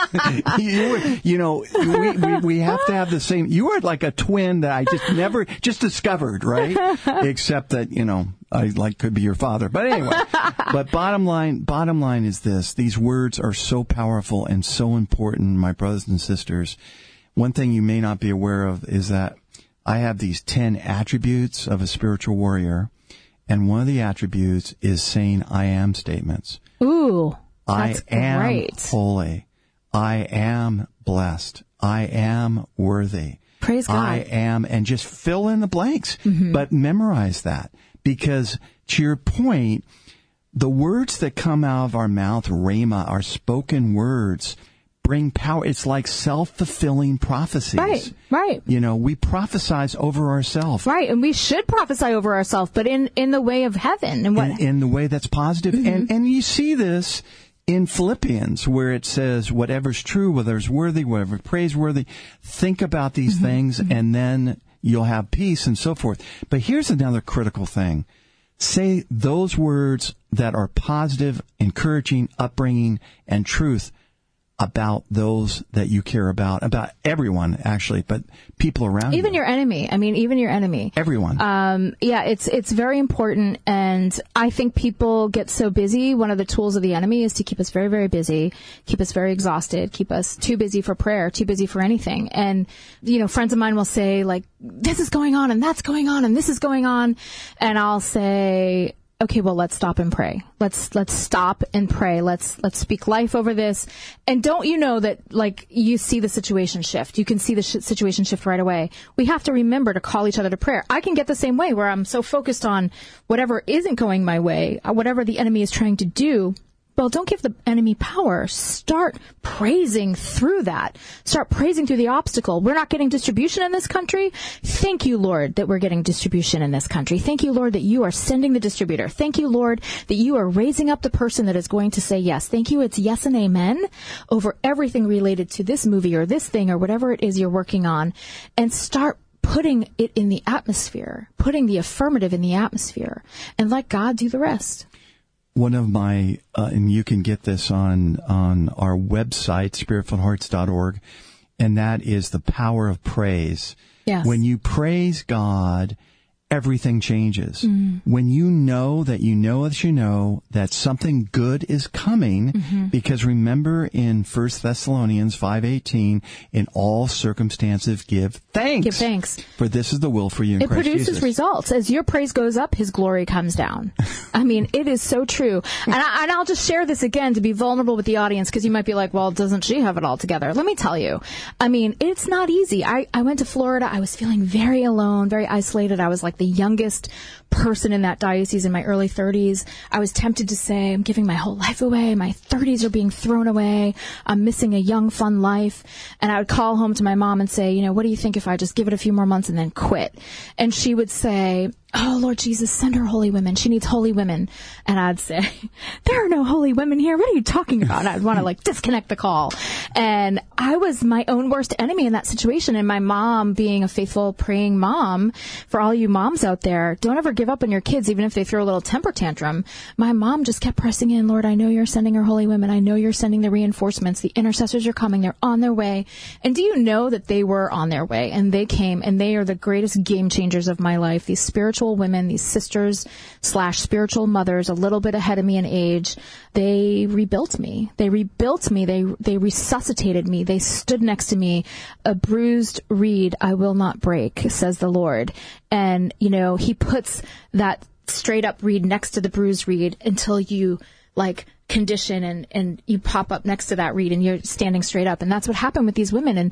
Speaker 1: you, were, you know, we, we, we have to have the same. You are like a twin that I just never, just discovered, right? Except that, you know, I like could be your father. But anyway, but bottom line, bottom line is this. These words are so powerful and so important, my brothers and sisters. One thing you may not be aware of is that I have these ten attributes of a spiritual warrior. And one of the attributes is saying I am statements.
Speaker 4: Ooh, that's
Speaker 1: I am
Speaker 4: great.
Speaker 1: holy. I am blessed. I am worthy.
Speaker 4: Praise God.
Speaker 1: I am, and just fill in the blanks.
Speaker 4: Mm-hmm.
Speaker 1: But memorize that. Because to your point, the words that come out of our mouth, rhema, our spoken words, bring power. It's like self-fulfilling prophecies.
Speaker 4: Right, right.
Speaker 1: You know, we prophesize over ourselves.
Speaker 4: Right, and we should prophesy over ourselves, but in, in the way of heaven. And what?
Speaker 1: In, in the way that's positive.
Speaker 4: Mm-hmm.
Speaker 1: And, and you see this in Philippians, where it says, whatever's true, whatever's worthy, whatever's praiseworthy, think about these mm-hmm. things, mm-hmm. and then you'll have peace and so forth. But here's another critical thing. Say those words that are positive, encouraging, upbringing, and truth about those that you care about, about everyone, actually, but people around you.
Speaker 4: Even your enemy. I mean, even your enemy.
Speaker 1: Everyone.
Speaker 4: Um, yeah, it's it's very important, and I think people get so busy. One of the tools of the enemy is to keep us very, very busy, keep us very exhausted, keep us too busy for prayer, too busy for anything. And, you know, friends of mine will say, like, this is going on, and that's going on, and this is going on, and I'll say, okay, well, let's stop and pray. Let's, let's stop and pray. Let's, let's speak life over this. And don't you know that, like, you see the situation shift. You can see the sh- situation shift right away. We have to remember to call each other to prayer. I can get the same way, where I'm so focused on whatever isn't going my way, whatever the enemy is trying to do. Well, don't give the enemy power. Start praising through that. Start praising through the obstacle. We're not getting distribution in this country. Thank you, Lord, that we're getting distribution in this country. Thank you, Lord, that you are sending the distributor. Thank you, Lord, that you are raising up the person that is going to say yes. Thank you. It's yes and amen over everything related to this movie or this thing or whatever it is you're working on. And start putting it in the atmosphere, putting the affirmative in the atmosphere, and let God do the rest.
Speaker 1: One of my, uh, and you can get this on, on our website, spirit filled hearts dot org, and that is the power of praise.
Speaker 4: Yes.
Speaker 1: When you praise God, everything changes.
Speaker 4: Mm.
Speaker 1: When you know that you know as you know that something good is coming,
Speaker 4: mm-hmm.
Speaker 1: because remember in First Thessalonians five eighteen, in all circumstances give thanks.
Speaker 4: Give thanks.
Speaker 1: For this is the will for you in
Speaker 4: it
Speaker 1: Christ
Speaker 4: produces
Speaker 1: Jesus.
Speaker 4: results. As your praise goes up, his glory comes down. I mean, it is so true. And, I, and I'll just share this again to be vulnerable with the audience, because you might be like, well, doesn't she have it all together? Let me tell you. I mean, it's not easy. I, I went to Florida. I was feeling very alone, very isolated. I was like the youngest person in that diocese in my early thirties. I was tempted to say, I'm giving my whole life away. My thirties are being thrown away. I'm missing a young, fun life. And I would call home to my mom and say, you know, what do you think if I just give it a few more months and then quit? And she would say, oh, Lord Jesus, send her holy women. She needs holy women. And I'd say, there are no holy women here. What are you talking about? And I'd want to like disconnect the call. And I was my own worst enemy in that situation. And my mom, being a faithful, praying mom, for all you moms out there, don't ever give up on your kids, even if they throw a little temper tantrum. My mom just kept pressing in, Lord, I know you're sending her holy women. I know you're sending the reinforcements. The intercessors are coming. They're on their way. And do you know that they were on their way? And they came, and they are the greatest game changers of my life. These spiritual women, these sisters slash spiritual mothers, a little bit ahead of me in age, they rebuilt me. They rebuilt me. They they resuscitated me. They stood next to me. A bruised reed I will not break, says the Lord. And, you know, he puts that straight up reed next to the bruised reed until you, like, condition and, and you pop up next to that reed and you're standing straight up. And that's what happened with these women. And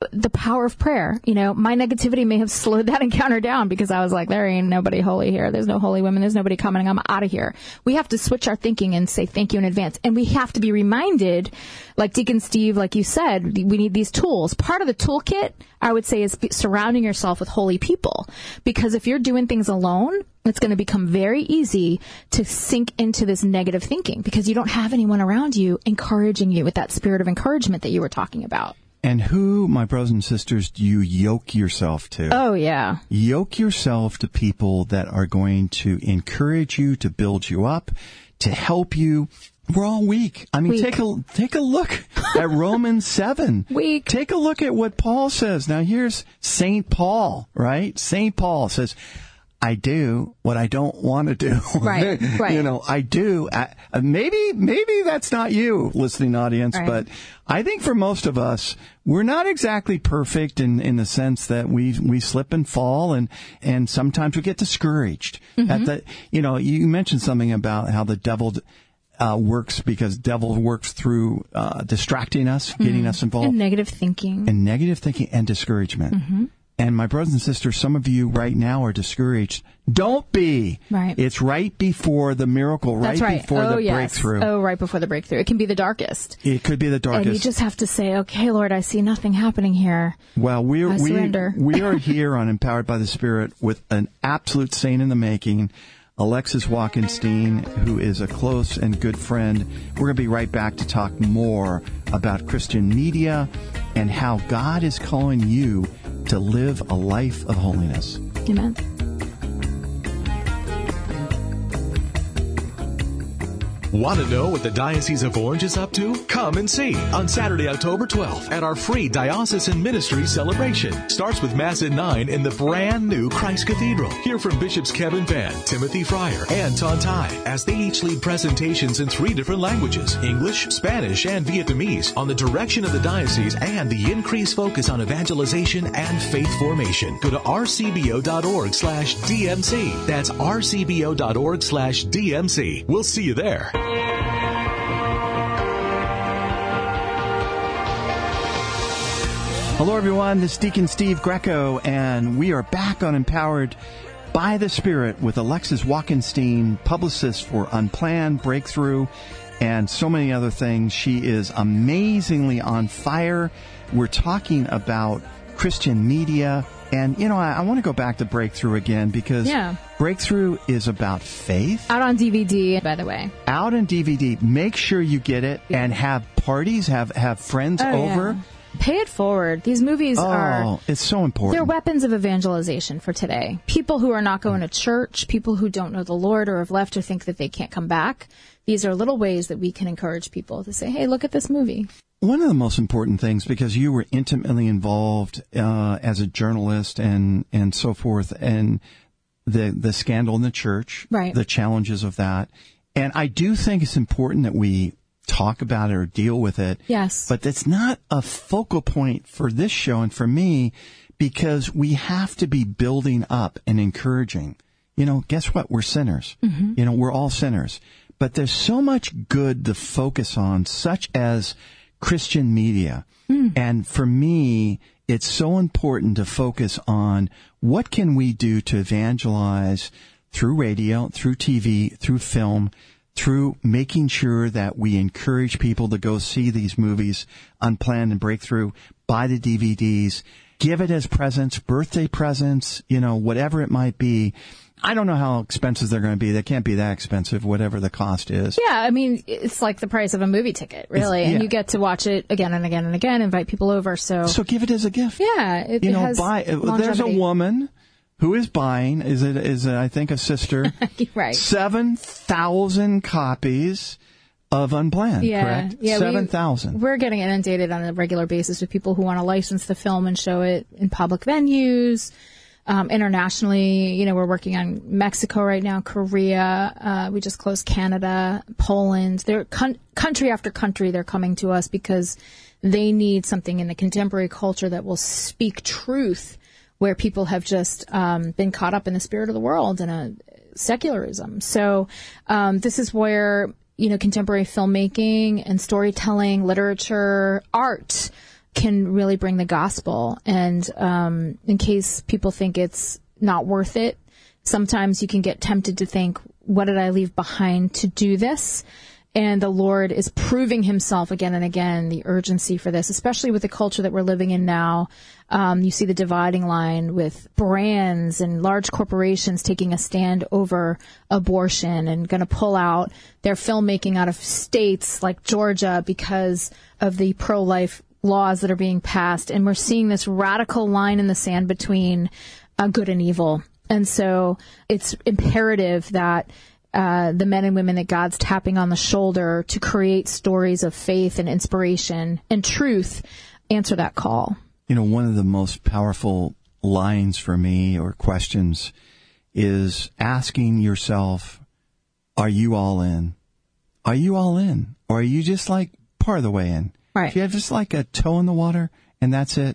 Speaker 4: the power of prayer. You know, my negativity may have slowed that encounter down because I was like, there ain't nobody holy here. There's no holy women. There's nobody coming. I'm out of here. We have to switch our thinking and say thank you in advance. And we have to be reminded, like Deacon Steve, like you said, we need these tools. Part of the toolkit, I would say, is surrounding yourself with holy people. Because if you're doing things alone, it's going to become very easy to sink into this negative thinking because you don't have anyone around you encouraging you with that spirit of encouragement that you were talking about.
Speaker 1: And who, my brothers and sisters, do you yoke yourself to?
Speaker 4: Oh, yeah.
Speaker 1: Yoke yourself to people that are going to encourage you, to build you up, to help you. We're all weak. I mean,
Speaker 4: Weak.
Speaker 1: take a take a look at Romans seven.
Speaker 4: Weak.
Speaker 1: Take a look at what Paul says. Now, here's Saint Paul, right? Saint Paul says, I do what I don't want to do.
Speaker 4: Right, right.
Speaker 1: You know, I do. I, maybe, maybe that's not you, listening audience,
Speaker 4: Right.
Speaker 1: but I think for most of us, we're not exactly perfect in, in the sense that we we slip and fall, and, and sometimes we get discouraged.
Speaker 4: Mm-hmm.
Speaker 1: At the, you know, you mentioned something about how the devil uh, works because devil works through uh, distracting us, getting
Speaker 4: Mm-hmm.
Speaker 1: us involved.
Speaker 4: And negative thinking.
Speaker 1: And negative thinking and discouragement.
Speaker 4: Mm-hmm.
Speaker 1: And my brothers and sisters, some of you right now are discouraged. Don't be.
Speaker 4: Right.
Speaker 1: It's right before the miracle, right,
Speaker 4: That's right.
Speaker 1: before
Speaker 4: oh,
Speaker 1: the
Speaker 4: yes.
Speaker 1: breakthrough.
Speaker 4: Oh, right before the breakthrough. It can be the darkest.
Speaker 1: It could be the darkest.
Speaker 4: And you just have to say, okay, Lord, I see nothing happening here.
Speaker 1: Well, we're,
Speaker 4: I
Speaker 1: we
Speaker 4: surrender.
Speaker 1: we are here on Empowered by the Spirit with an absolute saint in the making, Alexis Walkenstein, who is a close and good friend. We're going to be right back to talk more about Christian media and how God is calling you to live a life of holiness.
Speaker 4: Amen.
Speaker 3: Want to know what the Diocese of Orange is up to? Come and see on Saturday, October twelfth at our free Diocesan Ministry celebration. Starts with Mass at nine in the brand new Christ Cathedral. Hear from Bishops Kevin Vann, Timothy Fryer, and Ton Tai as they each lead presentations in three different languages, English, Spanish, and Vietnamese, on the direction of the diocese and the increased focus on evangelization and faith formation. Go to rcbo.org slash DMC. That's rcbo.org slash DMC. We'll see you there.
Speaker 1: Hello, everyone. This is Deacon Steve Greco, and we are back on Empowered by the Spirit with Alexis Walkenstein, publicist for Unplanned, Breakthrough, and so many other things. She is amazingly on fire. We're talking about Christian media. And, you know, I, I want to go back to Breakthrough again because
Speaker 4: Yeah.
Speaker 1: Breakthrough is about faith.
Speaker 4: Out on D V D, by the way.
Speaker 1: Out on D V D. Make sure you get it and have parties, have, have friends
Speaker 4: Oh,
Speaker 1: over.
Speaker 4: yeah. Pay it forward. These movies
Speaker 1: Oh,
Speaker 4: are...
Speaker 1: it's so important.
Speaker 4: They're weapons of evangelization for today. People who are not going to church, people who don't know the Lord or have left or think that they can't come back. These are little ways that we can encourage people to say, hey, look at this movie.
Speaker 1: One of the most important things, because you were intimately involved uh, as a journalist and, and so forth, and the the scandal in the church,
Speaker 4: Right.
Speaker 1: the challenges of that. And I do think it's important that we talk about it or deal with it.
Speaker 4: Yes.
Speaker 1: But that's not a focal point for this show and for me, because we have to be building up and encouraging. You know, guess what? We're sinners. Mm-hmm. You know, we're all sinners. But there's so much good to focus on, such as Christian media. Mm. And for me, it's so important to focus on what can we do to evangelize through radio, through T V, through film, through making sure that we encourage people to go see these movies, Unplanned and Breakthrough, buy the D V Ds, give it as presents, birthday presents, you know, whatever it might be. I don't know how expensive they're going to be. They can't be that expensive, whatever the cost is.
Speaker 4: Yeah, I mean, it's like the price of a movie ticket, really.
Speaker 1: It's- yeah.
Speaker 4: And you get to watch it again and again and again, invite people over. So,
Speaker 1: So give it as a gift.
Speaker 4: yeah, it,
Speaker 1: You
Speaker 4: it
Speaker 1: know,
Speaker 4: has
Speaker 1: buy. There's a
Speaker 4: longevity.
Speaker 1: woman who is buying. Is it? Is it, I think a sister?
Speaker 4: Right.
Speaker 1: Seven thousand copies of Unplanned.
Speaker 4: Yeah,
Speaker 1: Correct.
Speaker 4: yeah, we-
Speaker 1: Seven thousand.
Speaker 4: We're getting inundated on a regular basis with people who want to license the film and show it in public venues. Um, internationally, you know, we're working on Mexico right now, Korea. Uh, we just closed Canada, Poland. They're con- country after country. They're coming to us because they need something in the contemporary culture that will speak truth, where people have just um, been caught up in the spirit of the world and a secularism. So um, this is where, you know, contemporary filmmaking and storytelling, literature, art, can really bring the gospel. And um, in case people think it's not worth it, sometimes you can get tempted to think, what did I leave behind to do this? And the Lord is proving himself again and again, the urgency for this, especially with the culture that we're living in now. Um, you see the dividing line with brands and large corporations taking a stand over abortion and going to pull out their filmmaking out of states like Georgia because of the pro-life laws that are being passed. And we're seeing this radical line in the sand between uh, good and evil. And so it's imperative that Uh, the men and women that God's tapping on the shoulder to create stories of faith and inspiration and truth answer that call.
Speaker 1: You know, one of the most powerful lines for me or questions is asking yourself, are you all in? Are you all in? Or are you just like part of the way in?
Speaker 4: Right.
Speaker 1: Do you have just like a toe in the water and that's it?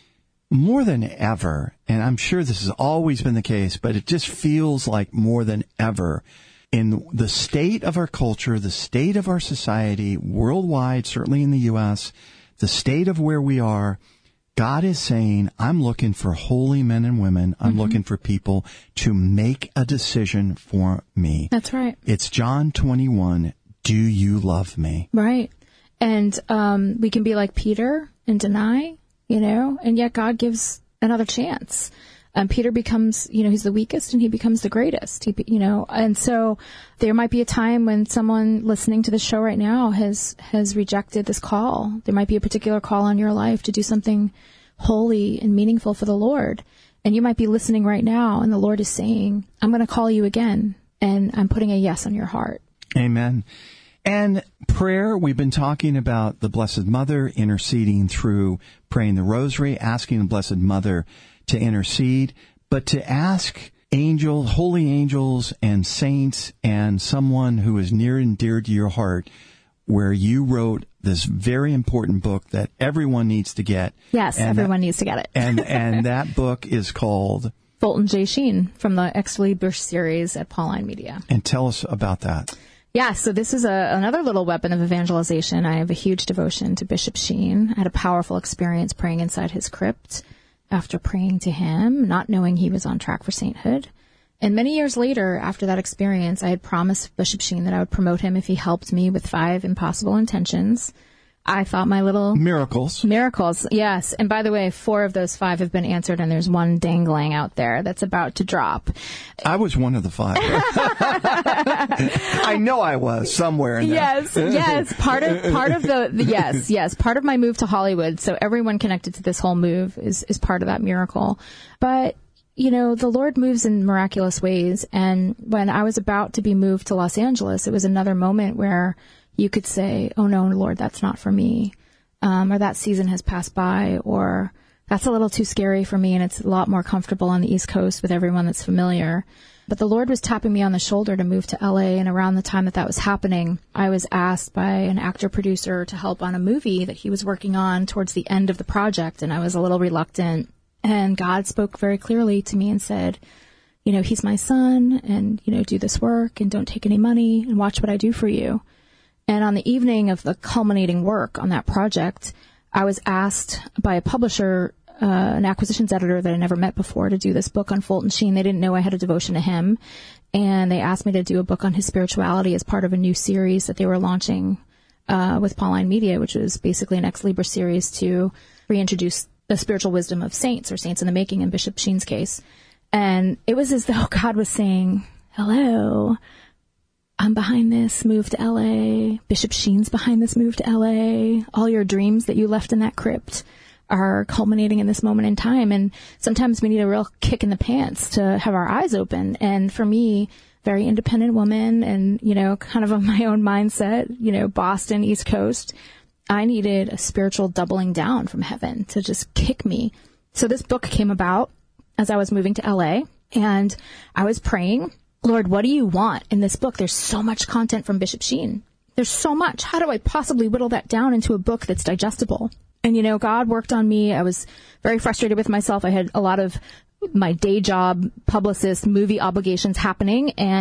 Speaker 1: More than ever, and I'm sure this has always been the case, but it just feels like more than ever, in the state of our culture, the state of our society, worldwide, certainly in the U S, the state of where we are, God is saying, I'm looking for holy men and women. I'm mm-hmm. looking for people to make a decision for me.
Speaker 4: That's right.
Speaker 1: It's John twenty-one. Do you love me?
Speaker 4: Right. And um, we can be like Peter and deny, you know, and yet God gives another chance. Um, Peter becomes, you know, he's the weakest and he becomes the greatest, he, you know, and so there might be a time when someone listening to the show right now has, has rejected this call. There might be a particular call on your life to do something holy and meaningful for the Lord. And you might be listening right now and the Lord is saying, I'm going to call you again and I'm putting a yes on your heart.
Speaker 1: Amen. And prayer, we've been talking about the Blessed Mother interceding through praying the rosary, asking the Blessed Mother to intercede, but to ask angels, holy angels and saints and someone who is near and dear to your heart, where you wrote this very important book that everyone needs to get.
Speaker 4: Yes,
Speaker 1: and
Speaker 4: everyone
Speaker 1: that,
Speaker 4: needs to get it.
Speaker 1: and and that book is called
Speaker 4: Fulton J. Sheen from the Ex Libris series at Pauline Media.
Speaker 1: And tell us about that.
Speaker 4: Yeah, so this is a, another little weapon of evangelization. I have a huge devotion to Bishop Sheen. I had a powerful experience praying inside his crypt after praying to him, not knowing he was on track for sainthood. And many years later, after that experience, I had promised Bishop Sheen that I would promote him if he helped me with five impossible intentions. I thought my little...
Speaker 1: Miracles.
Speaker 4: Miracles, yes. And by the way, four of those five have been answered, and there's one dangling out there that's about to drop.
Speaker 1: I was one of the five. I know I was somewhere in there.
Speaker 4: Yes, yes. Part of part of the, the yes, yes. Part of my move to Hollywood. So everyone connected to this whole move is is part of that miracle. But you know, the Lord moves in miraculous ways. And when I was about to be moved to Los Angeles, it was another moment where you could say, oh no, Lord, that's not for me. Um, or that season has passed by, or that's a little too scary for me and it's a lot more comfortable on the East Coast with everyone that's familiar. But the Lord was tapping me on the shoulder to move to L A, and around the time that that was happening, I was asked by an actor-producer to help on a movie that he was working on towards the end of the project, and I was a little reluctant. And God spoke very clearly to me and said, you know, he's my son, and, you know, do this work and don't take any money and watch what I do for you. And on the evening of the culminating work on that project, I was asked by a publisher, uh, an acquisitions editor that I never met before, to do this book on Fulton Sheen. They didn't know I had a devotion to him. And they asked me to do a book on his spirituality as part of a new series that they were launching uh, with Pauline Media, which was basically an Ex Libris series to reintroduce the spiritual wisdom of saints, or saints in the making in Bishop Sheen's case. And it was as though God was saying, hello, I'm behind this move to L A. Bishop Sheen's behind this move to L A. All your dreams that you left in that crypt are culminating in this moment in time. And sometimes we need a real kick in the pants to have our eyes open. And for me, very independent woman and, you know, kind of of my own mindset, you know, Boston, East Coast, I needed a spiritual doubling down from heaven to just kick me. So this book came about as I was moving to L A, and I was praying, Lord, what do you want in this book? There's so much content from Bishop Sheen. There's so much. How do I possibly whittle that down into a book that's digestible? And, you know, God worked on me. I was very frustrated with myself. I had a lot of my day job, publicist, movie obligations happening, and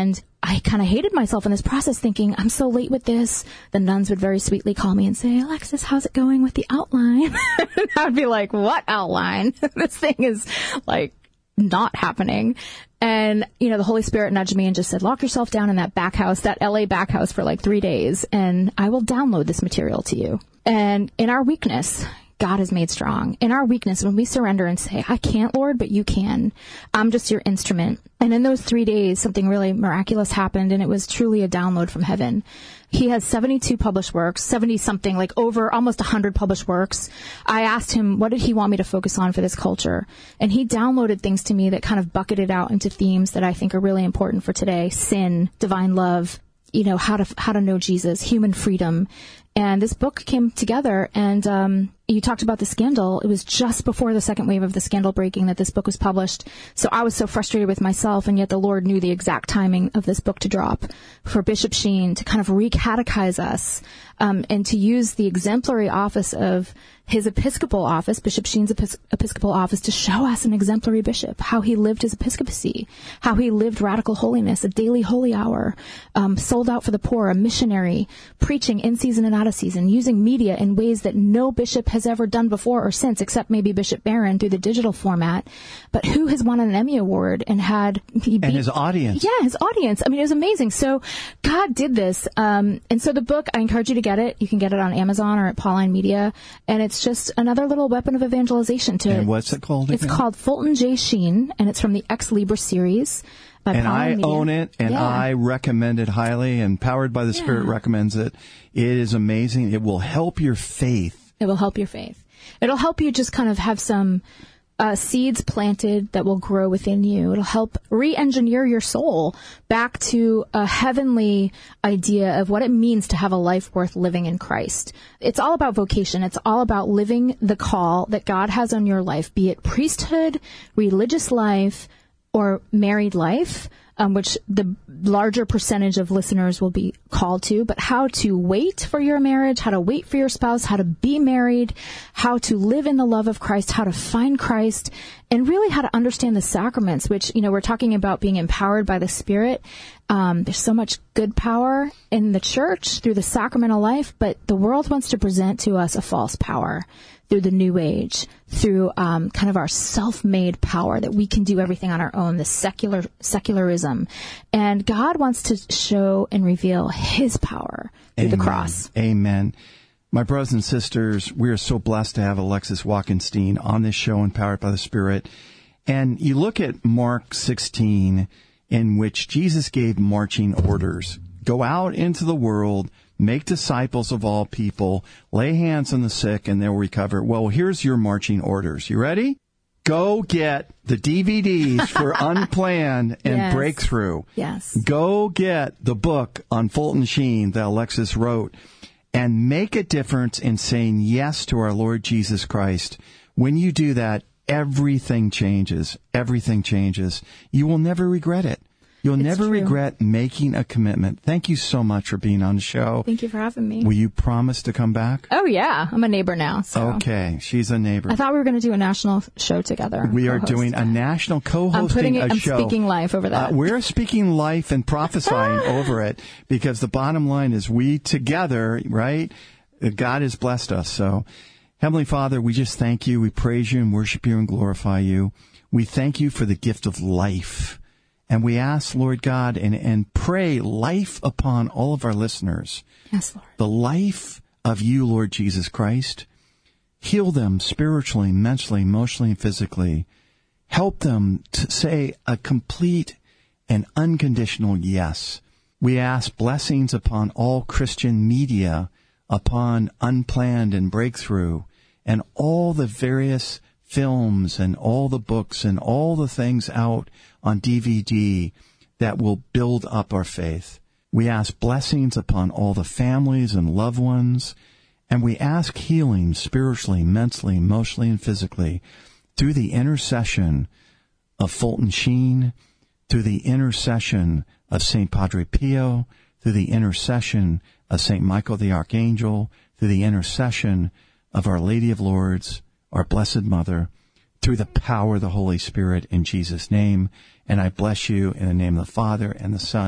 Speaker 4: I kind of hated myself in this process, thinking, I'm so late with this. The nuns would very sweetly call me and say, Alexis, how's it going with the outline? And I would be like, what outline? This thing is like not happening. And, you know, the Holy Spirit nudged me and just said, lock yourself down in that back house, that L A back house for like three days, and I will download this material to you. And in our weakness, God is made strong. In our weakness, when we surrender and say, I can't, Lord, but you can. I'm just your instrument. And in those three days, something really miraculous happened, and it was truly a download from heaven. He has seventy-two published works, seventy something, like over almost one hundred published works. I asked him, what did he want me to focus on for this culture? And he downloaded things to me that kind of bucketed out into themes that I think are really important for today. Sin, divine love, you know, how to, how to know Jesus, human freedom. And this book came together, and um, you talked about the scandal. It was just before the second wave of the scandal breaking that this book was published. So I was so frustrated with myself, and yet the Lord knew the exact timing of this book to drop for Bishop Sheen to kind of recatechize us um, and to use the exemplary office of his episcopal office, Bishop Sheen's epis- episcopal office, to show us an exemplary bishop, how he lived his episcopacy, how he lived radical holiness, a daily holy hour, um, sold out for the poor, a missionary, preaching in season and out of season, using media in ways that no bishop has ever done before or since, except maybe Bishop Barron through the digital format. But who has won an Emmy Award and had... He beat,
Speaker 1: and his audience.
Speaker 4: Yeah, his audience. I mean, it was amazing. So God did this. Um, and so the book, I encourage you to get it. You can get it on Amazon or at Pauline Media. And it's just another little weapon of evangelization to...
Speaker 1: And what's it called again?
Speaker 4: It's called Fulton J. Sheen, and it's from the Ex Libris series.
Speaker 1: And I
Speaker 4: Media.
Speaker 1: own it, and
Speaker 4: yeah.
Speaker 1: I recommend it highly, and Powered by the Spirit
Speaker 4: yeah.
Speaker 1: recommends it. It is amazing. It will help your faith.
Speaker 4: It will help your faith. It'll help you just kind of have some uh, seeds planted that will grow within you. It'll help re-engineer your soul back to a heavenly idea of what it means to have a life worth living in Christ. It's all about vocation. It's all about living the call that God has on your life, be it priesthood, religious life, or married life, um, which the larger percentage of listeners will be called to, but how to wait for your marriage, how to wait for your spouse, how to be married, how to live in the love of Christ, how to find Christ, and really how to understand the sacraments, which, you know, we're talking about being empowered by the Spirit. Um, there's so much good power in the church through the sacramental life, but the world wants to present to us a false power through the New Age, through um, kind of our self-made power that we can do everything on our own, the secular secularism. And God wants to show and reveal his power through
Speaker 1: Amen.
Speaker 4: the cross.
Speaker 1: Amen. My brothers and sisters, we are so blessed to have Alexis Walkenstein on this show, Empowered by the Spirit. And you look at Mark sixteen, in which Jesus gave marching orders. Go out into the world, make disciples of all people, lay hands on the sick, and they'll recover. Well, here's your marching orders. You ready? Go get the D V Ds for Unplanned and
Speaker 4: Yes.
Speaker 1: Breakthrough.
Speaker 4: Yes.
Speaker 1: Go get the book on Fulton Sheen that Alexis wrote, and make a difference in saying yes to our Lord Jesus Christ. When you do that, everything changes. Everything changes. You will never regret it. You'll
Speaker 4: It's
Speaker 1: never
Speaker 4: true.
Speaker 1: regret making a commitment. Thank you so much for being on the show.
Speaker 4: Thank you for having me.
Speaker 1: Will you promise to come back?
Speaker 4: Oh, yeah. I'm a neighbor now. So.
Speaker 1: Okay. She's a neighbor.
Speaker 4: I thought we were going to do a national show together.
Speaker 1: We are
Speaker 4: co-host.
Speaker 1: doing a national
Speaker 4: I'm putting
Speaker 1: co-hosting
Speaker 4: it,
Speaker 1: a
Speaker 4: I'm
Speaker 1: show.
Speaker 4: speaking life over that.
Speaker 1: Uh, we're speaking life and prophesying over it, because the bottom line is we together, right? God has blessed us. So, Heavenly Father, we just thank you. We praise you and worship you and glorify you. We thank you for the gift of life. And we ask, Lord God, and, and pray life upon all of our listeners.
Speaker 4: Yes, Lord.
Speaker 1: The life of you, Lord Jesus Christ. Heal them spiritually, mentally, emotionally, and physically. Help them to say a complete and unconditional yes. We ask blessings upon all Christian media, upon Unplanned and Breakthrough, and all the various films and all the books and all the things out on D V D that will build up our faith. We ask blessings upon all the families and loved ones, and we ask healing spiritually, mentally, emotionally, and physically through the intercession of Fulton Sheen, through the intercession of Saint Padre Pio, through the intercession of Saint Michael the Archangel, through the intercession of Our Lady of Lourdes, our Blessed Mother, through the power of the Holy Spirit, in Jesus' name. And I bless you in the name of the Father, and the Son,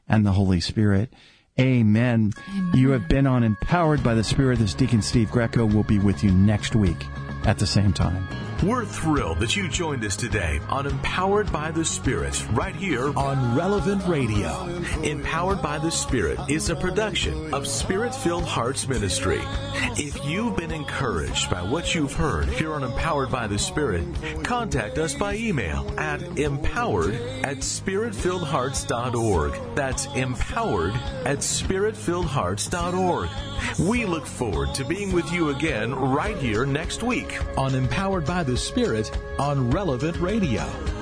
Speaker 1: and the Holy Spirit. Amen.
Speaker 4: Amen.
Speaker 1: You have been on Empowered by the Spirit. This Deacon Steve Greco will be with you next week at the same time.
Speaker 3: We're thrilled that you joined us today on Empowered by the Spirit, right here on Relevant Radio. Empowered by the Spirit is a production of Spirit-Filled Hearts Ministry. If you've been encouraged by what you've heard here on Empowered by the Spirit, contact us by email at empowered at spirit filled hearts dot org. That's empowered at spirit filled hearts dot org. We look forward to being with you again right here next week on Empowered by the Spirit on Relevant Radio.